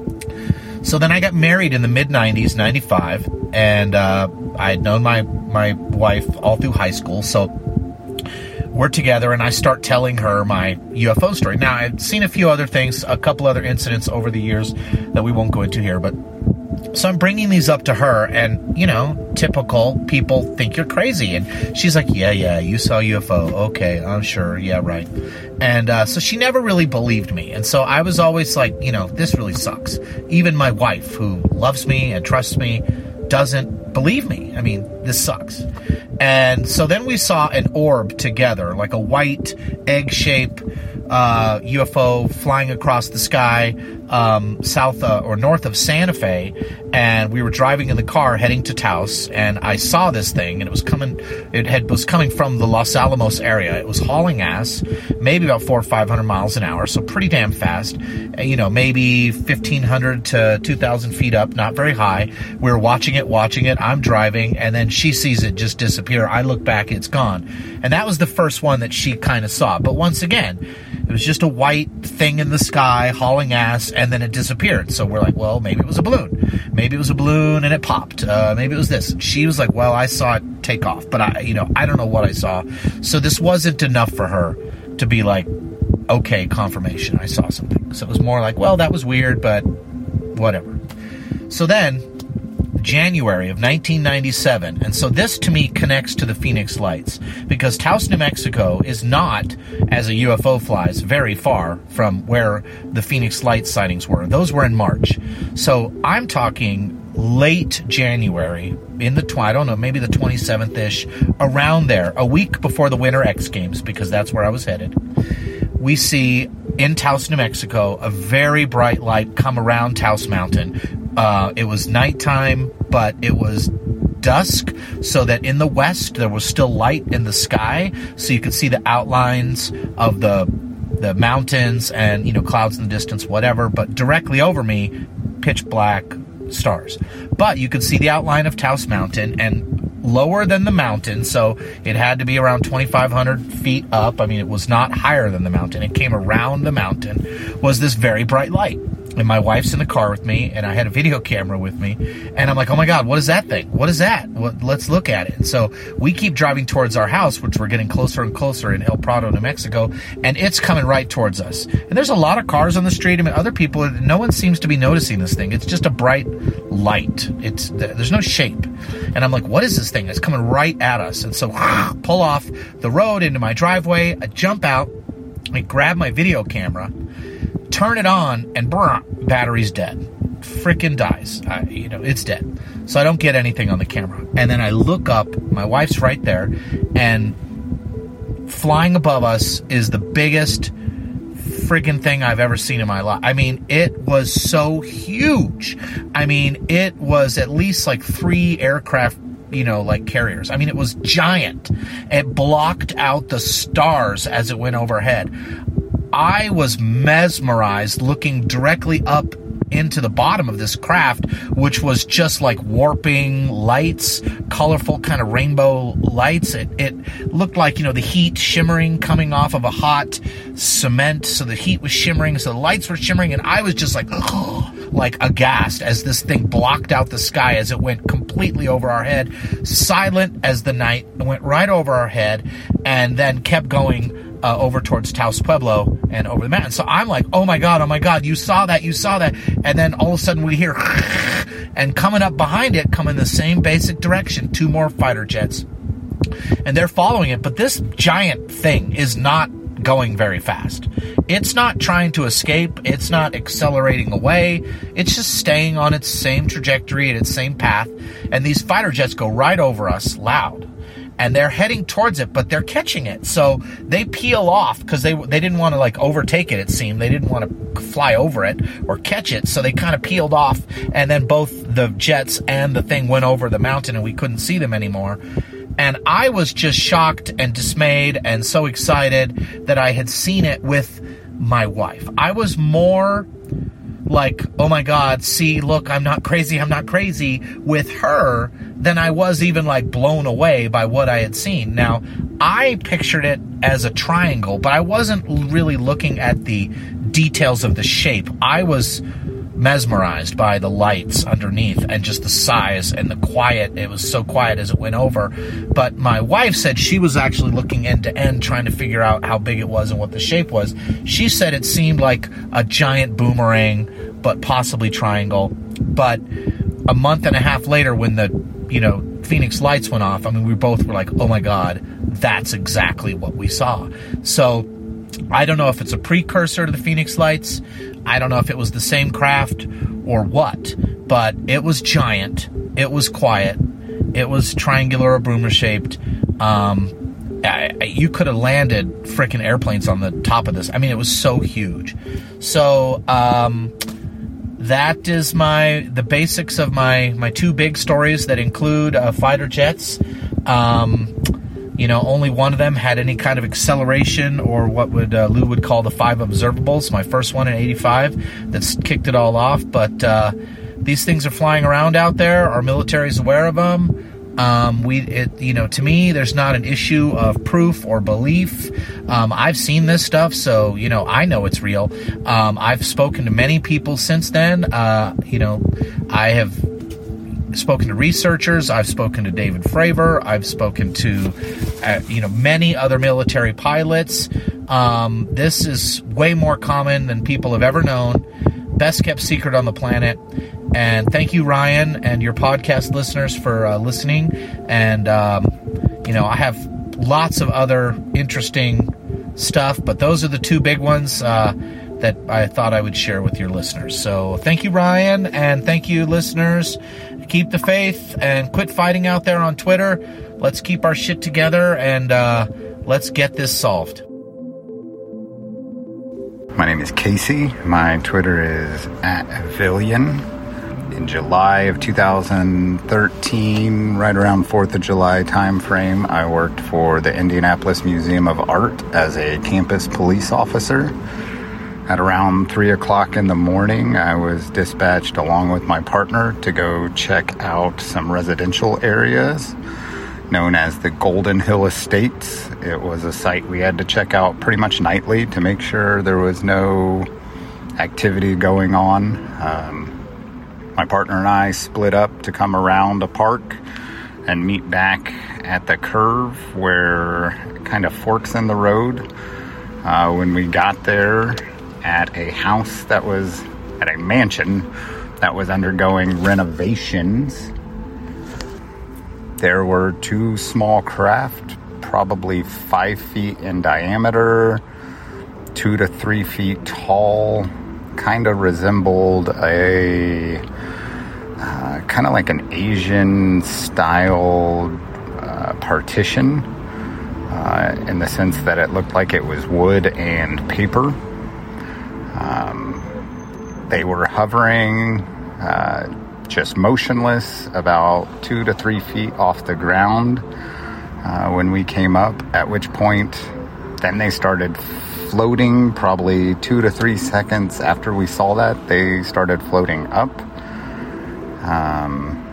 So then I got married in the mid nineties, ninety-five, and uh, I had known my, my wife all through high school, so we're together, and I start telling her my U F O story. Now, I've seen a few other things, a couple other incidents over the years that we won't go into here, but so I'm bringing these up to her, and, you know, typical people think you're crazy, and she's like, yeah, yeah, you saw U F O, okay, I'm sure, yeah, right. And uh, so she never really believed me, and so I was always like, you know, this really sucks. Even my wife, who loves me and trusts me, doesn't believe me. I mean, this sucks. And so then we saw an orb together, like a white egg-shaped uh, U F O flying across the sky, um, south uh, or north of Santa Fe, and we were driving in the car heading to Taos, and I saw this thing, and it was coming. It had was coming from the Los Alamos area. It was hauling ass, maybe about four or five hundred miles an hour, so pretty damn fast. You know, maybe fifteen hundred to two thousand feet up, not very high. We were watching it, watching it. I'm driving, and then she sees it just disappear. I look back, it's gone, and that was the first one that she kind of saw. But once again, it was just a white thing in the sky hauling ass, and then it disappeared. So we're like, well, maybe it was a balloon. Maybe it was a balloon and it popped. Uh, maybe it was this. She was like, well, I saw it take off, but I, you know, I don't know what I saw. So this wasn't enough for her to be like, okay, confirmation, I saw something. So it was more like, well, that was weird, but whatever. So then, January of nineteen ninety-seven, and so this to me connects to the Phoenix Lights, because Taos, New Mexico is not, as a U F O flies, very far from where the Phoenix Lights sightings were. Those were in March. So I'm talking late January, in the, tw- I don't know, maybe the twenty-seventh-ish, around there, a week before the Winter X Games, because that's where I was headed. We see in Taos, New Mexico, a very bright light come around Taos Mountain. Uh, it was nighttime, but it was dusk, so that in the west there was still light in the sky, so you could see the outlines of the the mountains and, you know, clouds in the distance, whatever. But directly over me, pitch black stars. But you could see the outline of Taos Mountain, and lower than the mountain, so it had to be around twenty-five hundred feet up. I mean, it was not higher than the mountain. It came around the mountain, was this very bright light. and my wife's in the car with me, and I had a video camera with me, and I'm like, oh my God, what is that thing? What is that? What, let's look at it. And so we keep driving towards our house, which we're getting closer and closer in El Prado, New Mexico, and it's coming right towards us. And there's a lot of cars on the street. I mean, other people, no one seems to be noticing this thing. It's just a bright light. It's there's no shape. And I'm like, what is this thing? It's coming right at us. And so pull off the road into my driveway. I jump out, I grab my video camera, turn it on, and brr, battery's dead. Frickin' dies. I, you know, it's dead. So I don't get anything on the camera. And then I look up, my wife's right there, and flying above us is the biggest friggin' thing I've ever seen in my life. I mean, it was so huge. I mean, it was at least like three aircraft, you know, like carriers. I mean, it was giant. It blocked out the stars as it went overhead. I was mesmerized looking directly up into the bottom of this craft, which was just like warping lights, colorful kind of rainbow lights. It, it looked like, you know, the heat shimmering coming off of a hot cement. So the heat was shimmering, so the lights were shimmering, and I was just like, oh, like aghast as this thing blocked out the sky as it went completely over our head, silent as the night. It went right over our head and then kept going Uh, over towards Taos Pueblo and over the mountain. So I'm like, oh my God, oh my God, you saw that, you saw that. And then all of a sudden we hear, and coming up behind it, come in the same basic direction, two more fighter jets. And they're following it, but this giant thing is not going very fast. It's not trying to escape. It's not accelerating away. It's just staying on its same trajectory and its same path. And these fighter jets go right over us loud. And they're heading towards it, but they're catching it. So they peel off because they they didn't want to like overtake it, it seemed. They didn't want to fly over it or catch it. So they kind of peeled off, and then both the jets and the thing went over the mountain, and we couldn't see them anymore. And I was just shocked and dismayed and so excited that I had seen it with my wife. I was more like, oh my God, see, look, I'm not crazy, I'm not crazy with her than I was even like blown away by what I had seen. Now, I pictured it as a triangle, but I wasn't really looking at the details of the shape. I was mesmerized by the lights underneath and just the size and the quiet. It was so quiet as it went over. But my wife said she was actually looking end to end trying to figure out how big it was and what the shape was. She said it seemed like a giant boomerang, but possibly triangle. But a month and a half later, when the, you know, Phoenix lights went off, I mean, we both were like, oh my God, that's exactly what we saw. So I don't know if it's a precursor to the Phoenix lights. I don't know if it was the same craft or what, but it was giant. It was quiet. It was triangular or boomer shaped. Um, I, I, you could have landed freaking airplanes on the top of this. I mean, it was so huge. So, um, that is my, the basics of my, my two big stories that include, uh, fighter jets. Um, You know, only one of them had any kind of acceleration or what would uh, Lou would call the five observables. My first one in eighty-five that's kicked it all off. But uh, these things are flying around out there. Our military's aware of them. Um, we, it, you know, to me, there's not an issue of proof or belief. Um, I've seen this stuff, so, you know, I know it's real. Um, I've spoken to many people since then. Uh, you know, I have spoken to researchers. I've spoken to David Fravor. I've spoken to, uh, you know, many other military pilots. Um, this is way more common than people have ever known. Best kept secret on the planet. And thank you, Ryan, and your podcast listeners for uh, listening. And, um, you know, I have lots of other interesting stuff, but those are the two big ones uh, that I thought I would share with your listeners. So thank you, Ryan, and thank you, listeners. Keep the faith and quit fighting out there on Twitter. Let's keep our shit together and uh, let's get this solved. My name is Casey. My Twitter is at Villian. In July of two thousand thirteen, right around fourth of July time frame, I worked for the Indianapolis Museum of Art as a campus police officer. At around three o'clock in the morning, I was dispatched along with my partner to go check out some residential areas known as the Golden Hill Estates. It was a site we had to check out pretty much nightly to make sure there was no activity going on. Um, my partner and I split up to come around a park and meet back at the curve where it kind of forks in the road. Uh, when we got there at a house that was, at a mansion that was undergoing renovations, there were two small craft, probably five feet in diameter, two to three feet tall, kind of resembled a uh, kind of like an Asian style uh, partition uh, in the sense that it looked like it was wood and paper. Um, they were hovering uh, just motionless about two to three feet off the ground uh, when we came up, at which point then they started floating. Probably two to three seconds after we saw that, they started floating up. Um,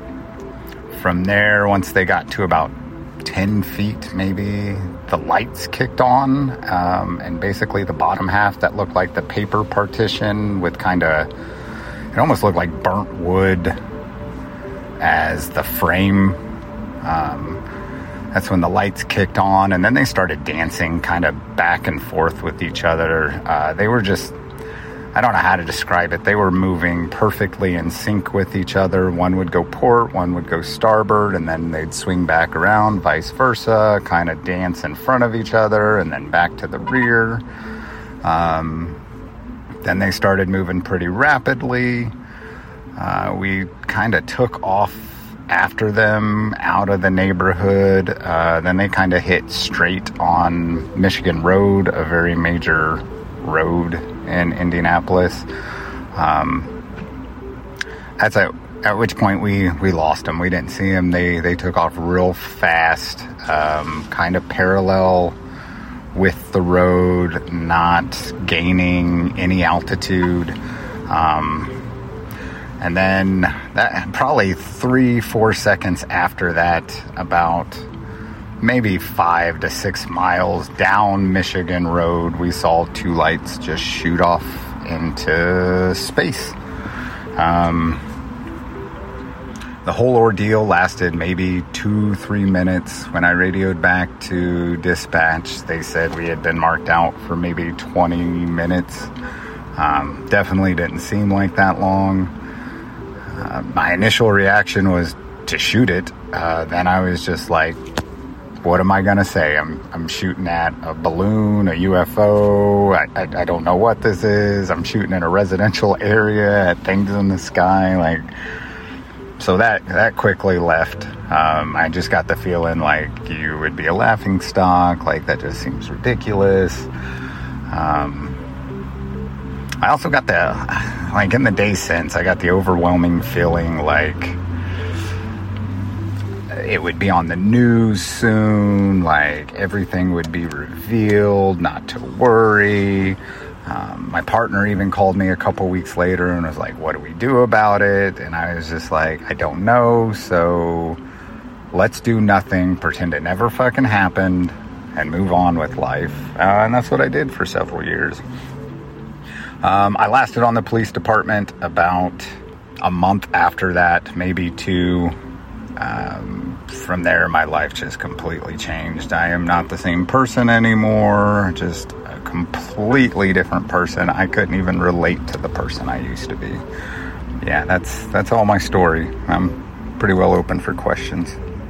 from there, once they got to about ten feet, maybe, the lights kicked on, um, and basically the bottom half that looked like the paper partition with kind of, it almost looked like burnt wood as the frame. Um, That's when the lights kicked on, and then they started dancing kind of back and forth with each other. Uh, they were just, I don't know how to describe it. They were moving perfectly in sync with each other. One would go port, one would go starboard, and then they'd swing back around, vice versa, kind of dance in front of each other, and then back to the rear. Um, then they started moving pretty rapidly. Uh, we kind of took off after them out of the neighborhood. Uh, then they kind of hit straight on Michigan Road, a very major road in Indianapolis. Um, that's at, at which point we, we lost them. We didn't see them. They, they took off real fast, um, kind of parallel with the road, not gaining any altitude. Um, And then that, probably three, four seconds after that, about maybe five to six miles down Michigan Road, we saw two lights just shoot off into space. Um, the whole ordeal lasted maybe two, three minutes. When I radioed back to dispatch, they said we had been marked out for maybe twenty minutes. Um, definitely didn't seem like that long. Uh, my initial reaction was to shoot it. Uh, then I was just like, what am I going to say? I'm I'm shooting at a balloon, a U F O. I, I, I don't know what this is. I'm shooting in a residential area at things in the sky. Like, so that, that quickly left. Um, I just got the feeling like you would be a laughing stock. Like, that just seems ridiculous. Um... I also got the, like in the day since, I got the overwhelming feeling like it would be on the news soon, like everything would be revealed, not to worry. Um, my partner even called me a couple weeks later and was like, what do we do about it? And I was just like, I don't know, so let's do nothing, pretend it never fucking happened, and move on with life. Uh, and that's what I did for several years. Um, I lasted on the police department about a month after that, maybe two. Um, from there, my life just completely changed. I am not the same person anymore, just a completely different person. I couldn't even relate to the person I used to be. Yeah, that's that's all my story. I'm pretty well open for questions.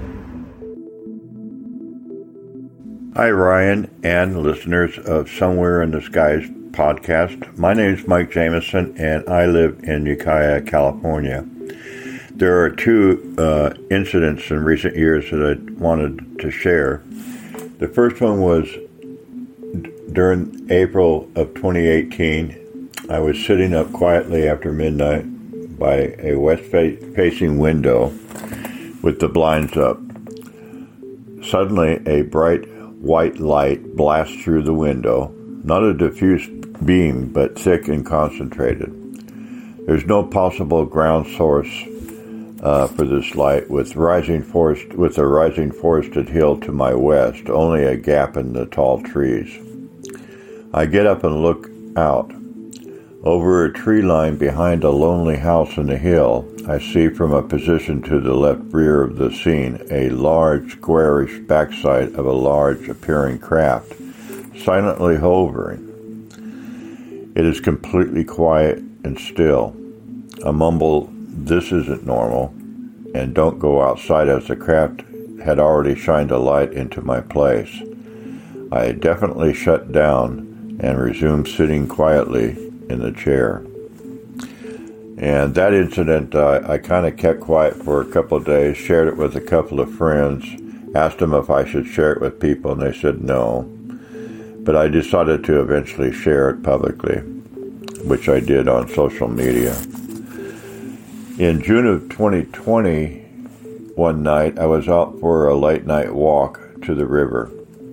Hi, Ryan and listeners of Somewhere in the Skies podcast. My name is Mike Jameson, and I live in Ukiah, California. There are two uh, incidents in recent years that I wanted to share. The first one was d- during April of twenty eighteen. I was sitting up quietly after midnight by a west-facing window with the blinds up. Suddenly, a bright white light blasts through the window. Not a diffuse beam, but thick and concentrated. There's no possible ground source uh, for this light, with rising forest, with a rising forested hill to my west, only a gap in the tall trees. I get up and look out. Over a tree line behind a lonely house in the hill, I see from a position to the left rear of the scene a large, squarish backside of a large appearing craft, silently hovering. It is completely quiet and still. I mumble, "This isn't normal," and don't go outside as the craft had already shined a light into my place. I definitely shut down and resumed sitting quietly in the chair. And that incident, uh, I kind of kept quiet for a couple of days, shared it with a couple of friends, asked them if I should share it with people, and they said no. But I decided to eventually share it publicly, which I did on social media. In June of twenty twenty, one night, I was out for a late night walk to the river.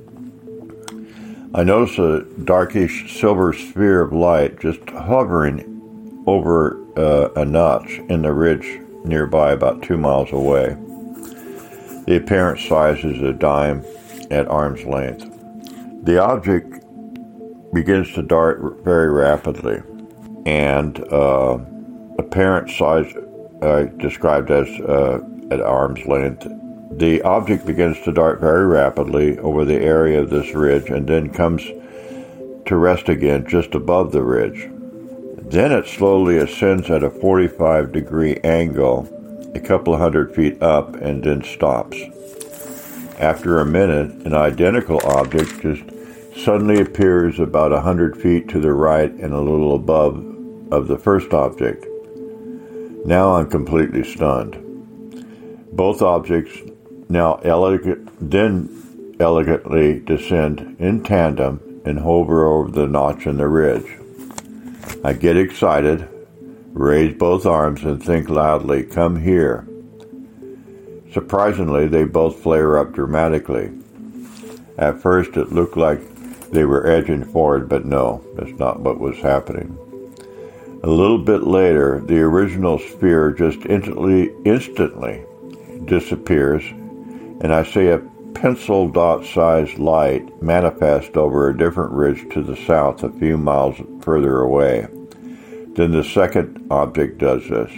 I noticed a darkish silver sphere of light just hovering over uh, a notch in the ridge nearby, about two miles away. The apparent size is a dime at arm's length. The object begins to dart very rapidly, and uh, apparent size uh, described as uh, at arm's length. The object begins to dart very rapidly over the area of this ridge and then comes to rest again just above the ridge. Then it slowly ascends at a forty-five degree angle, a couple of hundred feet up, and then stops. After a minute, an identical object just suddenly appears about a hundred feet to the right and a little above of the first object. Now I'm completely stunned. Both objects now elegant, then elegantly descend in tandem and hover over the notch in the ridge. I get excited, raise both arms, and think loudly, "Come here." Surprisingly, they both flare up dramatically. At first, it looked like they were edging forward, but no, that's not what was happening. A little bit later, the original sphere just instantly, instantly disappears, and I see a pencil dot-sized light manifest over a different ridge to the south a few miles further away. Then the second object does this.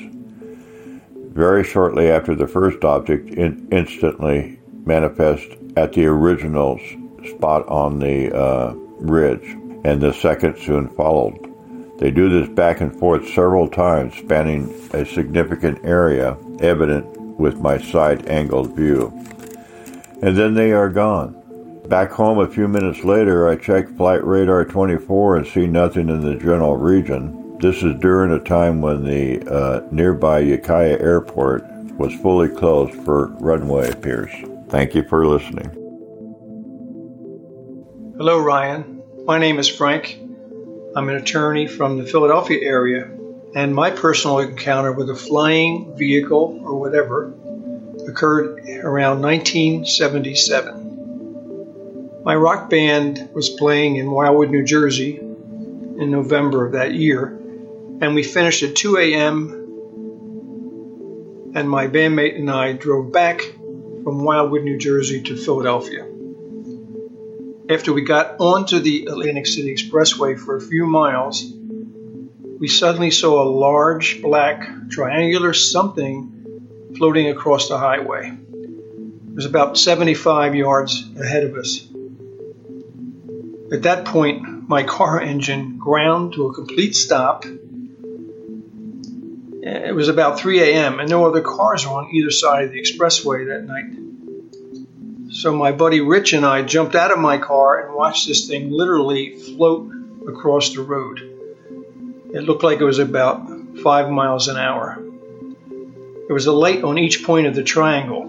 Very shortly after the first object in- instantly manifests at the original spot on the uh, ridge, and the second soon followed. They do this back and forth several times, spanning a significant area, evident with my side-angled view. And then they are gone. Back home a few minutes later, I check Flight Radar twenty-four and see nothing in the general region. This is during a time when the uh, nearby Ukiah Airport was fully closed for runway repairs. Thank you for listening. Hello, Ryan. My name is Frank. I'm an attorney from the Philadelphia area, and my personal encounter with a flying vehicle or whatever occurred around nineteen seventy-seven. My rock band was playing in Wildwood, New Jersey in November of that year, and we finished at two a.m. and my bandmate and I drove back from Wildwood, New Jersey to Philadelphia. After we got onto the Atlantic City Expressway for a few miles, we suddenly saw a large black triangular something floating across the highway. It was about seventy-five yards ahead of us. At that point, my car engine ground to a complete stop. It was about three a.m. and no other cars were on either side of the expressway that night. So my buddy Rich and I jumped out of my car and watched this thing literally float across the road. It looked like it was about five miles an hour. There was a light on each point of the triangle.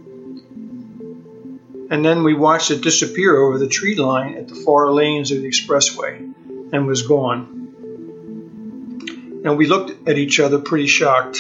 And then we watched it disappear over the tree line at the far lanes of the expressway and was gone. And we looked at each other pretty shocked.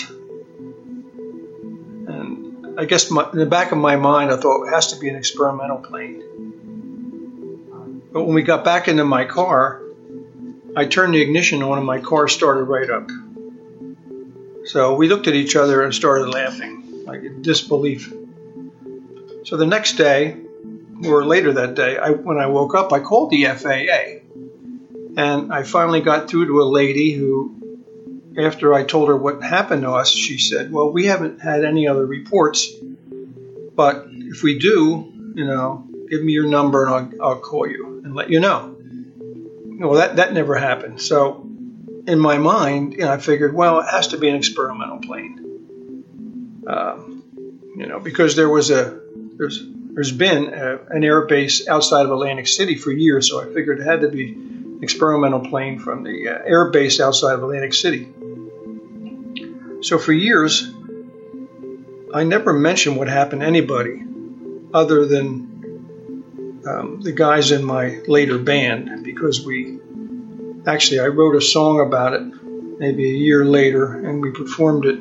And I guess my, in the back of my mind, I thought it has to be an experimental plane. But when we got back into my car, I turned the ignition on and my car started right up. So we looked at each other and started laughing, like in disbelief. So the next day, or later that day, I, when I woke up, I called the F A A. And I finally got through to a lady who, after I told her what happened to us, she said, well, we haven't had any other reports, but if we do, you know, give me your number and I'll, I'll call you and let you know. Well, that, that never happened. So in my mind, you know, I figured, well, it has to be an experimental plane. Um, you know, because there was a, there's, there's been a, an air base outside of Atlantic City for years, so I figured it had to be an experimental plane from the uh, air base outside of Atlantic City. So for years, I never mentioned what happened to anybody other than um, the guys in my later band, because we actually, I wrote a song about it maybe a year later, and we performed it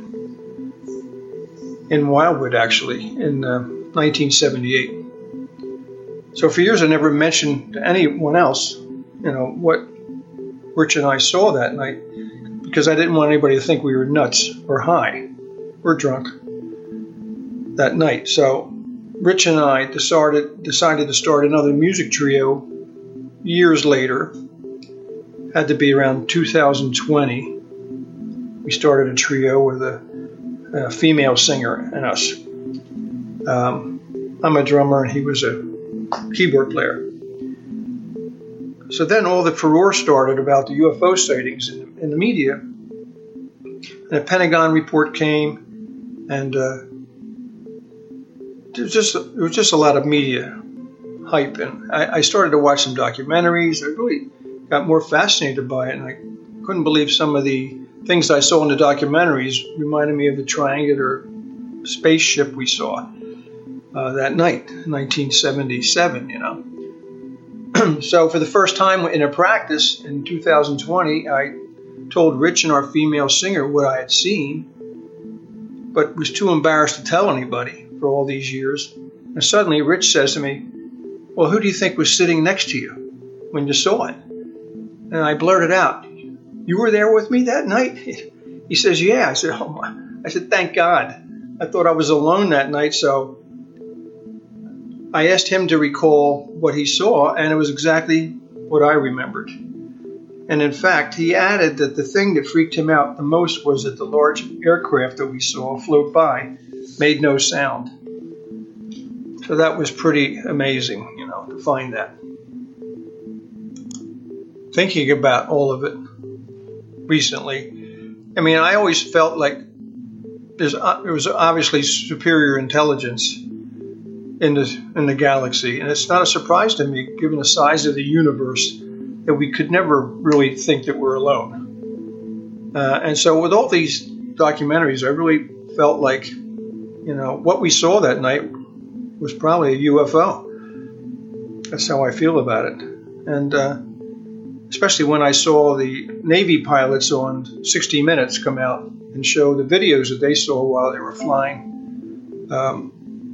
in Wildwood, actually, in uh, nineteen seventy-eight. So for years, I never mentioned to anyone else, you know, what Rich and I saw that night, because I didn't want anybody to think we were nuts or high or drunk that night. So Rich and I decided decided to start another music trio years later. Had to be around two thousand twenty. We started a trio with a, a female singer and us. Um, I'm a drummer and he was a keyboard player. So then all the furore started about the U F O sightings in, in the media. And a Pentagon report came, and uh, there was just there was just a lot of media hype, and I, I started to watch some documentaries. I really got more fascinated by it, and I couldn't believe some of the things I saw in the documentaries reminded me of the triangular spaceship we saw uh, that night, nineteen seventy-seven, you know. So for the first time in a practice in two thousand twenty, I told Rich and our female singer what I had seen, but was too embarrassed to tell anybody for all these years. And suddenly Rich says to me, well, who do you think was sitting next to you when you saw it? And I blurted out, you were there with me that night? He says, yeah. I said, oh my. I said, thank God. I thought I was alone that night, so I asked him to recall what he saw, and it was exactly what I remembered. And in fact, he added that the thing that freaked him out the most was that the large aircraft that we saw float by made no sound. So that was pretty amazing, you know, to find that. Thinking about all of it recently, I mean, I always felt like there's, uh, there was obviously superior intelligence in the in the galaxy, and it's not a surprise to me, given the size of the universe, that we could never really think that we're alone. Uh, and so with all these documentaries, I really felt like, you know, what we saw that night was probably a U F O. That's how I feel about it. And uh, especially when I saw the Navy pilots on sixty minutes come out and show the videos that they saw while they were flying um,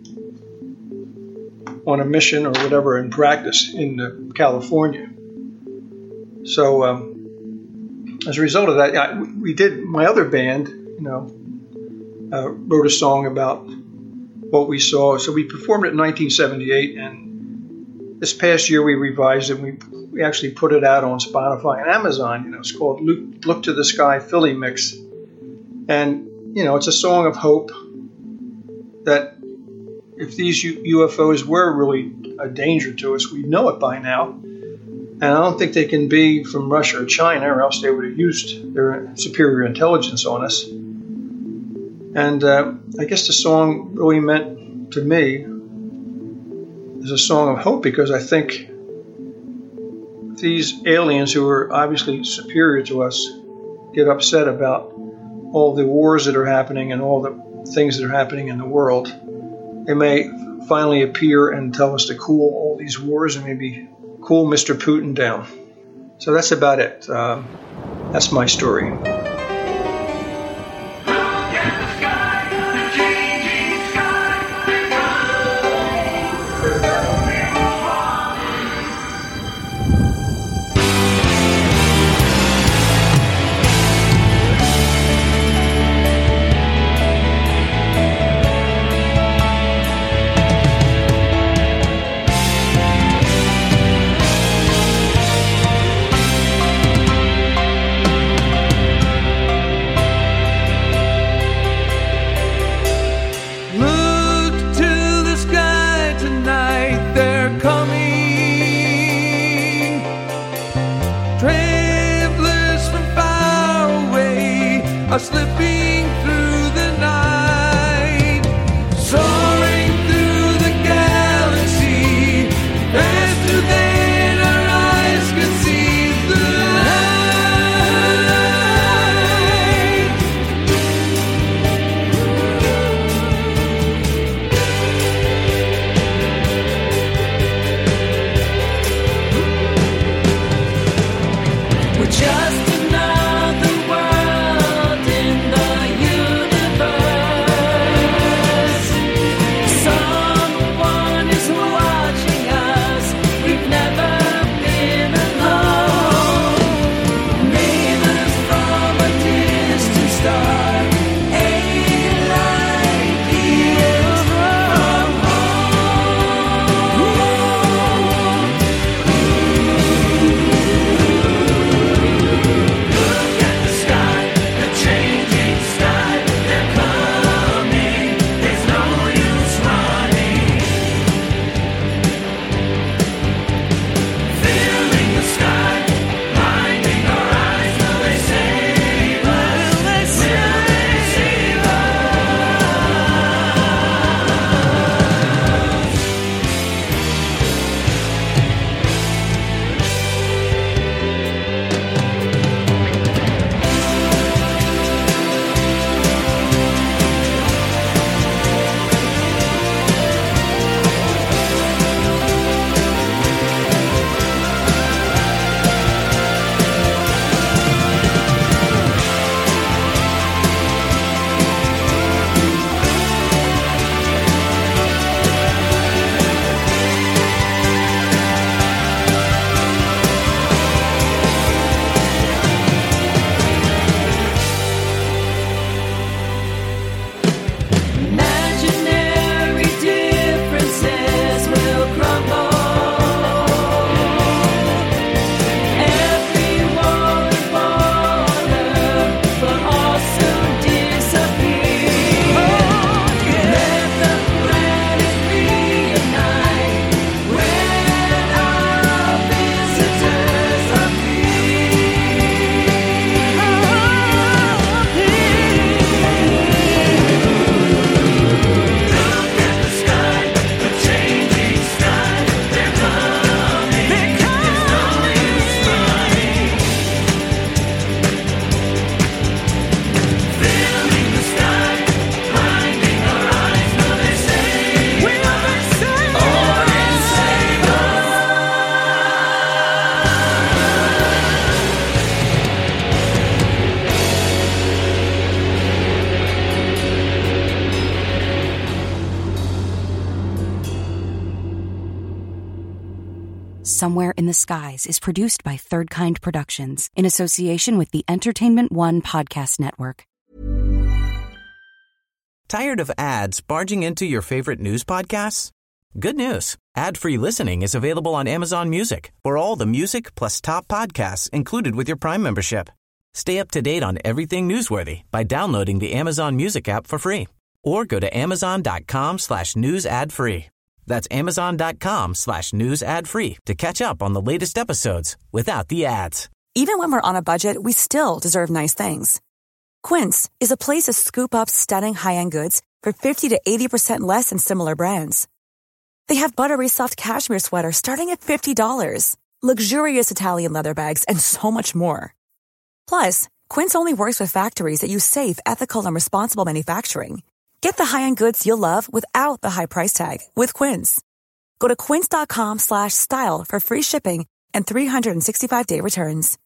on a mission or whatever in practice in uh, California. So um, as a result of that, I, we did, my other band, you know, uh, wrote a song about what we saw. So we performed it in nineteen seventy-eight, and this past year we revised it. We we actually put it out on Spotify and Amazon. You know, it's called Look, Look to the Sky Philly Mix. And, you know, it's a song of hope that if these U F Os were really a danger to us, we know it by now. And I don't think they can be from Russia or China, or else they would have used their superior intelligence on us. And uh, I guess the song really meant to me is a song of hope, because I think these aliens who are obviously superior to us get upset about all the wars that are happening and all the things that are happening in the world. They may finally appear and tell us to cool all these wars and maybe cool Mister Putin down. So that's about it. Um, that's my story. are slipping through the night, soaring through the galaxy, faster than our eyes could see the light. We're just another world in the universe. Someone is watching us. We've never been alone. Neighbors from a distant star, a light years from home. Look at the sky, the changing sky. They're coming. There's no use running. Filling the sky, blinding our eyes. Will they save us? Will they save us? Imaginary differences will crumble. Every wall and border will all soon disappear. Let the planet reunite when our visitors Look at the sky, the changing sky. They're coming. There's no use running. Filling the sky, blinding our eyes. Will they save us? Or save us? Somewhere in the Skies is produced by Third Kind Productions in association with the Entertainment One Podcast Network. Tired of ads barging into your favorite news podcasts? Good news. Ad-free listening is available on Amazon Music for all the music plus top podcasts included with your Prime membership. Stay up to date on everything newsworthy by downloading the Amazon Music app for free or go to amazon.com slash news ad free. That's amazon.com slash news ad free to catch up on the latest episodes without the ads. Even when we're on a budget, we still deserve nice things. Quince is a place to scoop up stunning high-end goods for fifty to eighty percent less than similar brands. They have buttery soft cashmere sweaters starting at fifty dollars, luxurious Italian leather bags, and so much more. Plus, Quince only works with factories that use safe, ethical, and responsible manufacturing. Get the high-end goods you'll love without the high price tag with Quince. Go to quince.com slash style for free shipping and three sixty-five day returns.